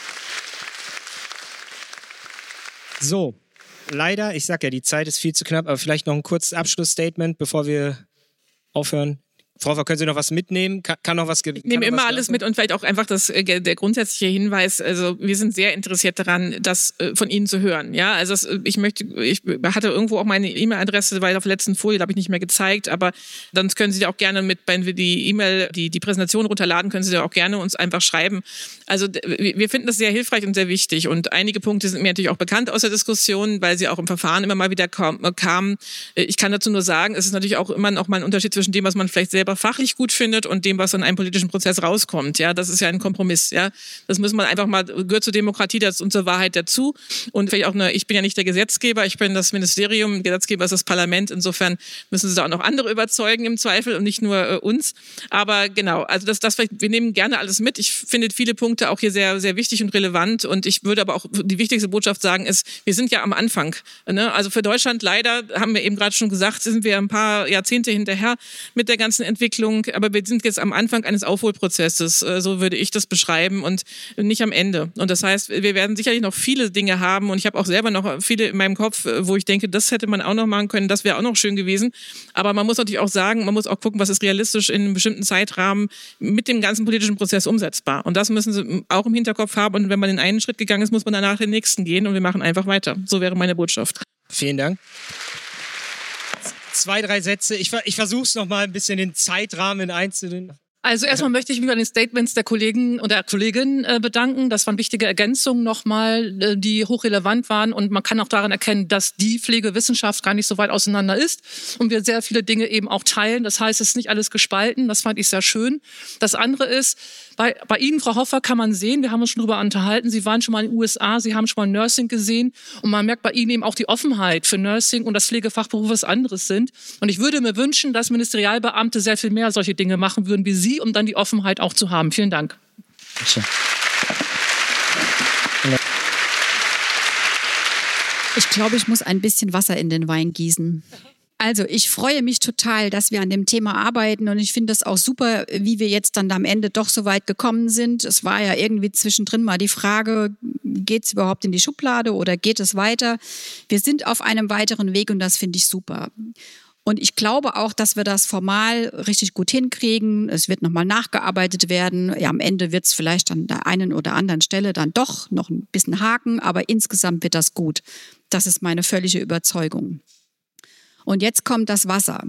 So, leider, ich sag ja, die Zeit ist viel zu knapp, aber vielleicht noch ein kurzes Abschlussstatement, bevor wir aufhören. Frau Hofer, können Sie noch was mitnehmen? Kann noch was? Ich nehme immer alles mit und vielleicht auch einfach der grundsätzliche Hinweis. Also wir sind sehr interessiert daran, das von Ihnen zu hören. Ja, also ich hatte irgendwo auch meine E-Mail-Adresse, weil auf der letzten Folie habe ich nicht mehr gezeigt, aber dann können Sie da auch gerne wenn wir die E-Mail, die Präsentation runterladen, können Sie da auch gerne uns einfach schreiben. Also wir finden das sehr hilfreich und sehr wichtig und einige Punkte sind mir natürlich auch bekannt aus der Diskussion, weil sie auch im Verfahren immer mal wieder kamen. Ich kann dazu nur sagen, es ist natürlich auch immer noch mal ein Unterschied zwischen dem, was man vielleicht selber fachlich gut findet und dem, was in einem politischen Prozess rauskommt. Ja, das ist ja ein Kompromiss. Ja, das muss man einfach mal, gehört zur Demokratie und zur Wahrheit dazu. Und vielleicht auch ich bin ja nicht der Gesetzgeber, ich bin das Ministerium, Gesetzgeber ist das Parlament. Insofern müssen Sie da auch noch andere überzeugen im Zweifel und nicht nur uns. Aber genau, also wir nehmen gerne alles mit. Ich finde viele Punkte auch hier sehr, sehr wichtig und relevant. Und ich würde aber auch die wichtigste Botschaft sagen ist, wir sind ja am Anfang. Ne? Also für Deutschland leider, haben wir eben gerade schon gesagt, sind wir ein paar Jahrzehnte hinterher mit der ganzen Entwicklung, aber wir sind jetzt am Anfang eines Aufholprozesses, so würde ich das beschreiben und nicht am Ende. Und das heißt, wir werden sicherlich noch viele Dinge haben und ich habe auch selber noch viele in meinem Kopf, wo ich denke, das hätte man auch noch machen können, das wäre auch noch schön gewesen. Aber man muss natürlich auch sagen, man muss auch gucken, was ist realistisch in einem bestimmten Zeitrahmen mit dem ganzen politischen Prozess umsetzbar. Und das müssen Sie auch im Hinterkopf haben und wenn man den einen Schritt gegangen ist, muss man danach den nächsten gehen und wir machen einfach weiter. So wäre meine Botschaft. Vielen Dank. 2, 3 Sätze. Ich versuche es nochmal ein bisschen den Zeitrahmen in einzelnen. Also erstmal möchte ich mich bei den Statements der Kollegen und der Kollegin bedanken. Das waren wichtige Ergänzungen nochmal, die hochrelevant waren. Und man kann auch daran erkennen, dass die Pflegewissenschaft gar nicht so weit auseinander ist und wir sehr viele Dinge eben auch teilen. Das heißt, es ist nicht alles gespalten. Das fand ich sehr schön. Das andere ist, bei Ihnen, Frau Hofer, kann man sehen, wir haben uns schon darüber unterhalten, Sie waren schon mal in den USA, Sie haben schon mal Nursing gesehen und man merkt bei Ihnen eben auch die Offenheit für Nursing und dass Pflegefachberufe was anderes sind. Und ich würde mir wünschen, dass Ministerialbeamte sehr viel mehr solche Dinge machen würden wie Sie, um dann die Offenheit auch zu haben. Vielen Dank. Ich glaube, ich muss ein bisschen Wasser in den Wein gießen. Also ich freue mich total, dass wir an dem Thema arbeiten und ich finde das auch super, wie wir jetzt dann am Ende doch so weit gekommen sind. Es war ja irgendwie zwischendrin mal die Frage, geht es überhaupt in die Schublade oder geht es weiter? Wir sind auf einem weiteren Weg und das finde ich super. Und ich glaube auch, dass wir das formal richtig gut hinkriegen. Es wird nochmal nachgearbeitet werden. Ja, am Ende wird es vielleicht an der einen oder anderen Stelle dann doch noch ein bisschen haken, aber insgesamt wird das gut. Das ist meine völlige Überzeugung. Und jetzt kommt das Wasser.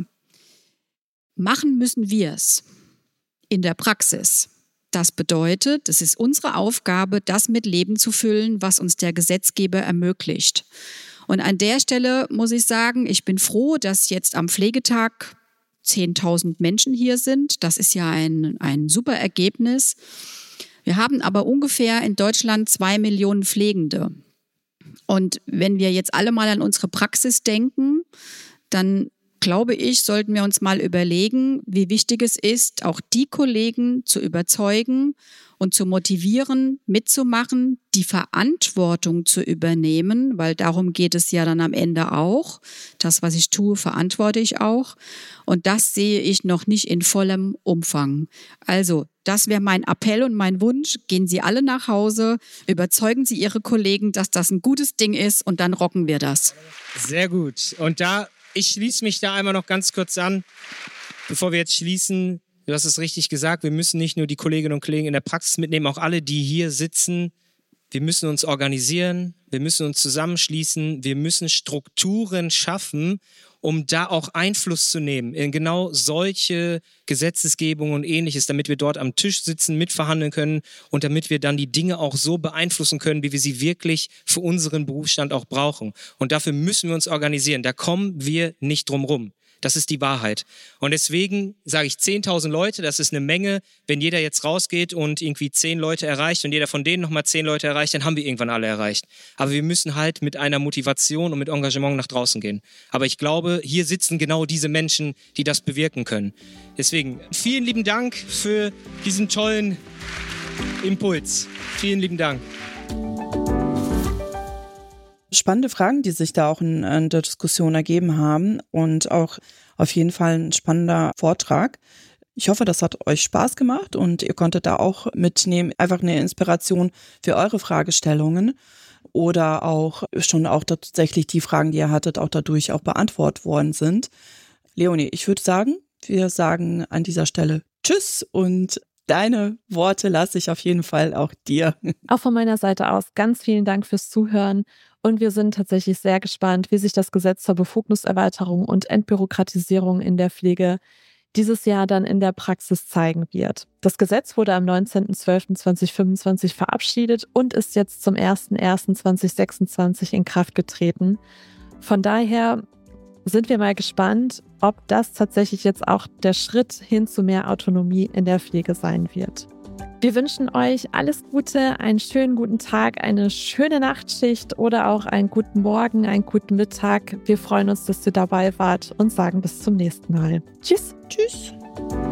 Machen müssen wir es in der Praxis. Das bedeutet, es ist unsere Aufgabe, das mit Leben zu füllen, was uns der Gesetzgeber ermöglicht. Und an der Stelle muss ich sagen, ich bin froh, dass jetzt am Pflegetag 10.000 Menschen hier sind. Das ist ja ein super Ergebnis. Wir haben aber ungefähr in Deutschland 2 Millionen Pflegende. Und wenn wir jetzt alle mal an unsere Praxis denken, dann glaube ich, sollten wir uns mal überlegen, wie wichtig es ist, auch die Kollegen zu überzeugen und zu motivieren, mitzumachen, die Verantwortung zu übernehmen, weil darum geht es ja dann am Ende auch. Das, was ich tue, verantworte ich auch. Und das sehe ich noch nicht in vollem Umfang. Also, das wäre mein Appell und mein Wunsch. Gehen Sie alle nach Hause, überzeugen Sie Ihre Kollegen, dass das ein gutes Ding ist und dann rocken wir das. Sehr gut. Und ich schließe mich da einmal noch ganz kurz an, bevor wir jetzt schließen. Du hast es richtig gesagt, wir müssen nicht nur die Kolleginnen und Kollegen in der Praxis mitnehmen, auch alle, die hier sitzen. Wir müssen uns organisieren, wir müssen uns zusammenschließen, wir müssen Strukturen schaffen, um da auch Einfluss zu nehmen in genau solche Gesetzesgebungen und Ähnliches, damit wir dort am Tisch sitzen, mitverhandeln können und damit wir dann die Dinge auch so beeinflussen können, wie wir sie wirklich für unseren Berufsstand auch brauchen. Und dafür müssen wir uns organisieren. Da kommen wir nicht drum rum. Das ist die Wahrheit. Und deswegen sage ich 10.000 Leute, das ist eine Menge. Wenn jeder jetzt rausgeht und irgendwie 10 Leute erreicht und jeder von denen nochmal 10 Leute erreicht, dann haben wir irgendwann alle erreicht. Aber wir müssen halt mit einer Motivation und mit Engagement nach draußen gehen. Aber ich glaube, hier sitzen genau diese Menschen, die das bewirken können. Deswegen vielen lieben Dank für diesen tollen Impuls. Vielen lieben Dank. spannende Fragen, die sich da auch in der Diskussion ergeben haben und auch auf jeden Fall ein spannender Vortrag. Ich hoffe, das hat euch Spaß gemacht und ihr konntet da auch mitnehmen, einfach eine Inspiration für eure Fragestellungen oder auch tatsächlich die Fragen, die ihr hattet, auch dadurch auch beantwortet worden sind. Leonie, ich würde sagen, wir sagen an dieser Stelle Tschüss und deine Worte lasse ich auf jeden Fall auch dir. Auch von meiner Seite aus ganz vielen Dank fürs Zuhören und wir sind tatsächlich sehr gespannt, wie sich das Gesetz zur Befugniserweiterung und Entbürokratisierung in der Pflege dieses Jahr dann in der Praxis zeigen wird. Das Gesetz wurde am 19.12.2025 verabschiedet und ist jetzt zum 01.01.2026 in Kraft getreten. Von daher sind wir mal gespannt, ob das tatsächlich jetzt auch der Schritt hin zu mehr Autonomie in der Pflege sein wird. Wir wünschen euch alles Gute, einen schönen guten Tag, eine schöne Nachtschicht oder auch einen guten Morgen, einen guten Mittag. Wir freuen uns, dass ihr dabei wart und sagen bis zum nächsten Mal. Tschüss. Tschüss.